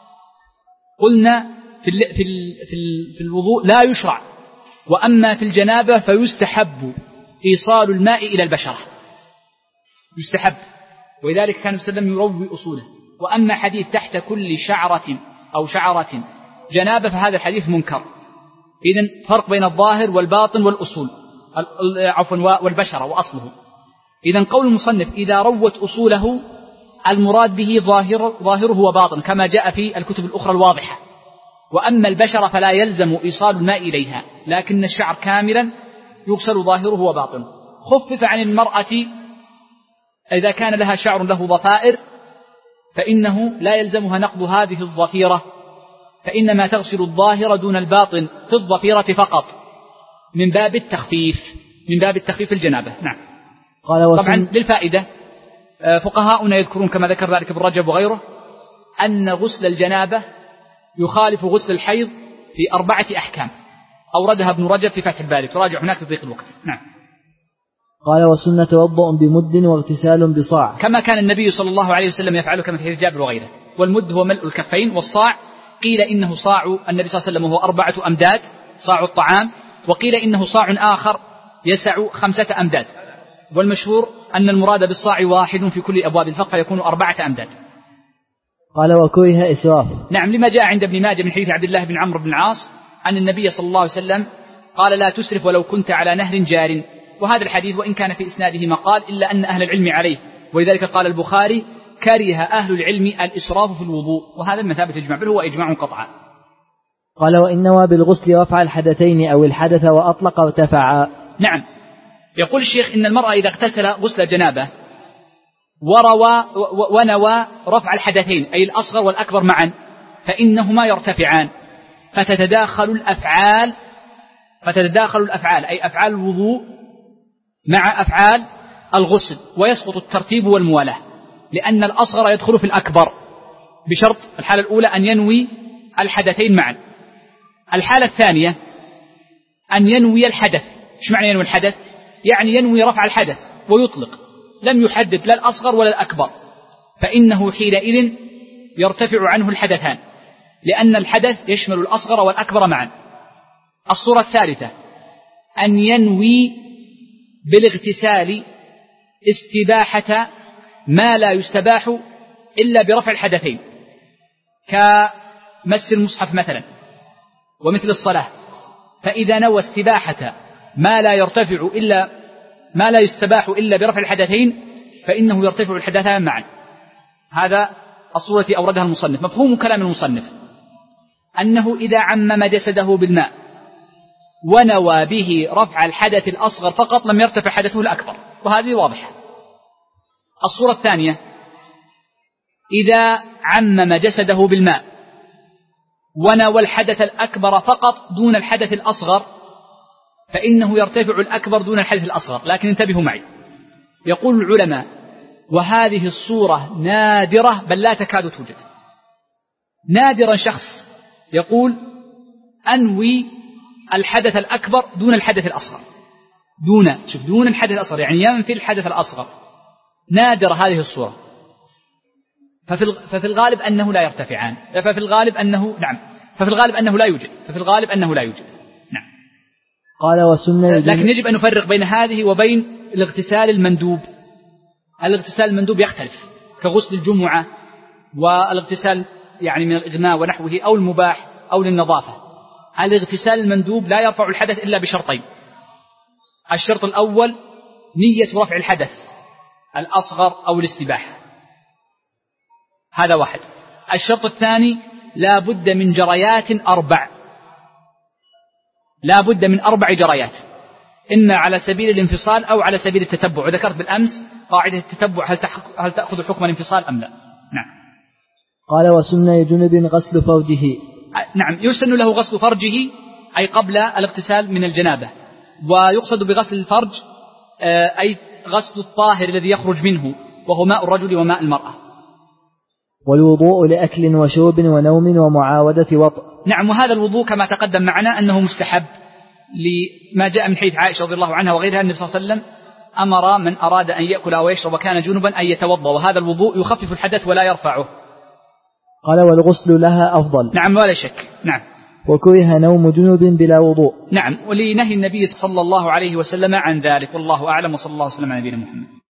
قلنا في في في الوضوء لا يشرع، وأما في الجنابة فيستحب إيصال الماء إلى البشرة، يستحب، ولذلك كان صلى الله عليه وسلم يروي أصوله. وأما حديث تحت كل شعرة أو شعرة جنابة فهذا الحديث منكر. إذن فرق بين الظاهر والباطن والأصول، عفوا والبشرة وأصله. إذن قول المصنف إذا روت أصوله المراد به ظاهر ظاهره وباطن كما جاء في الكتب الأخرى الواضحة. وأما البشرة فلا يلزم إيصال الماء إليها، لكن الشعر كاملا يغسل ظاهره وباطنه. خفف عن المرأة إذا كان لها شعر له ضفائر فإنه لا يلزمها نقض هذه الضفيرة، فإنما تغسل الظاهر دون الباطن في الضفيرة فقط من باب التخفيف، من باب التخفيف الجنابة. نعم. قال طبعا للفائدة فقهاؤنا يذكرون كما ذكر ذلك ابن رجب وغيره أن غسل الجنابة يخالف غسل الحيض في أربعة أحكام أوردها ابن رجب في فتح الباري، تراجع هناك لضيق الوقت. نعم. قال والسنة توضؤ بمد واغتسال بصاع، كما كان النبي صلى الله عليه وسلم يفعله كما في حديث جابر وغيره. والمد هو ملء الكفين، والصاع قيل إنه صاع النبي صلى الله عليه وسلم وهو أربعة أمداد صاع الطعام، وقيل إنه صاع آخر يسع خمسة أمداد، والمشهور أن المراد بالصاع واحد في كل أبواب الفقه فيكون أربعة أمداد. قال وكره إسراف. نعم، لما جاء عند ابن ماجه من حديث عبد الله بن عمرو بن العاص أن النبي صلى الله عليه وسلم قال لا تسرف ولو كنت على نهر جار. وهذا الحديث وإن كان في إسناده مقال إلا أن أهل العلم عليه، ولذلك قال البخاري كره أهل العلم الإسراف في الوضوء، وهذا المثابة يجمع به هو إجماع قطعا. قال وإن نوى بالغسل رفع الحدثين أو الحدث وأطلق وارتفع. نعم، يقول الشيخ إن المرأة إذا اغتسل غسل جنابه وروى ونوى رفع الحدثين أي الأصغر والأكبر معا فإنهما يرتفعان، فتتداخل الأفعال فتتداخل الأفعال أي أفعال الوضوء مع أفعال الغسل، ويسقط الترتيب والموالاة، لأن الأصغر يدخل في الأكبر بشرط الحالة الأولى أن ينوي الحدثين معا. الحالة الثانية أن ينوي الحدث. إيش معنى ينوي الحدث؟ يعني ينوي رفع الحدث ويطلق، لم يحدد لا الأصغر ولا الأكبر، فإنه حينئذ يرتفع عنه الحدثان، لأن الحدث يشمل الأصغر والأكبر معا. الصورة الثالثة أن ينوي بالاغتسال استباحة ما لا يستباح إلا برفع الحدثين، كمس المصحف مثلا ومثل الصلاة، فإذا نوى استباحة ما لا يرتفع إلا ما لا يستباح إلا برفع الحدثين فإنه يرتفع الحدثان معا. هذا الصورة التي أوردها المصنف. مفهوم كلام المصنف أنه إذا عمم جسده بالماء ونوى به رفع الحدث الأصغر فقط لم يرتفع حدثه الأكبر، وهذه واضحة. الصورة الثانية إذا عمم جسده بالماء ونوى الحدث الأكبر فقط دون الحدث الأصغر فإنه يرتفع الأكبر دون الحدث الأصغر. لكن انتبهوا معي، يقول العلماء وهذه الصورة نادرة بل لا تكاد توجد. نادرا شخص يقول أنوي الحدث الأكبر دون الحدث الأصغر، دون شوف دون الحدث الأصغر يعني ينفي الحدث الأصغر. نادر هذه الصورة، ففي ففي الغالب أنه لا يرتفعان، ففي الغالب أنه نعم ففي الغالب أنه لا يوجد ففي الغالب أنه لا يوجد نعم. قال والسنة، لكن يجب أن نفرق بين هذه وبين الاغتسال المندوب. الاغتسال المندوب يختلف كغسل الجمعة والاغتسال يعني من الإغماء ونحوه أو المباح أو للنظافة. الاغتسال المندوب لا يرفع الحدث إلا بشرطين: الشرط الأول نية رفع الحدث الأصغر أو الاستباحة، هذا واحد. الشرط الثاني لا بد من جريات أربع: لا بد من أربع جريات، إما على سبيل الانفصال أو على سبيل التتبع. وذكرت بالأمس قاعدة التتبع هل, هل تأخذ حكم الانفصال أم لا. نعم. قال وسن لجنب غسل فرجه. نعم، يسن له غسل فرجه أي قبل الاغتسال من الجنابة، ويقصد بغسل الفرج أي غسل الطاهر الذي يخرج منه وهو ماء الرجل وماء المرأة. والوضوء لأكل وشرب ونوم ومعاودة وطء. نعم، وهذا الوضوء كما تقدم معنا أنه مستحب لما جاء من حديث عائشة رضي الله عنها وغيرها، النبي صلى الله عليه وسلم أمر من أراد أن يأكل أو يشرب وكان جنبا أن يتوضأ، وهذا الوضوء يخفف الحدث ولا يرفعه. قال والغسل لها أفضل. نعم ولا شك. نعم. وكره نوم جنوب بلا وضوء. نعم، ولنهي النبي صلى الله عليه وسلم عن ذلك، والله أعلم، وصلى الله وسلم على نبينا محمد.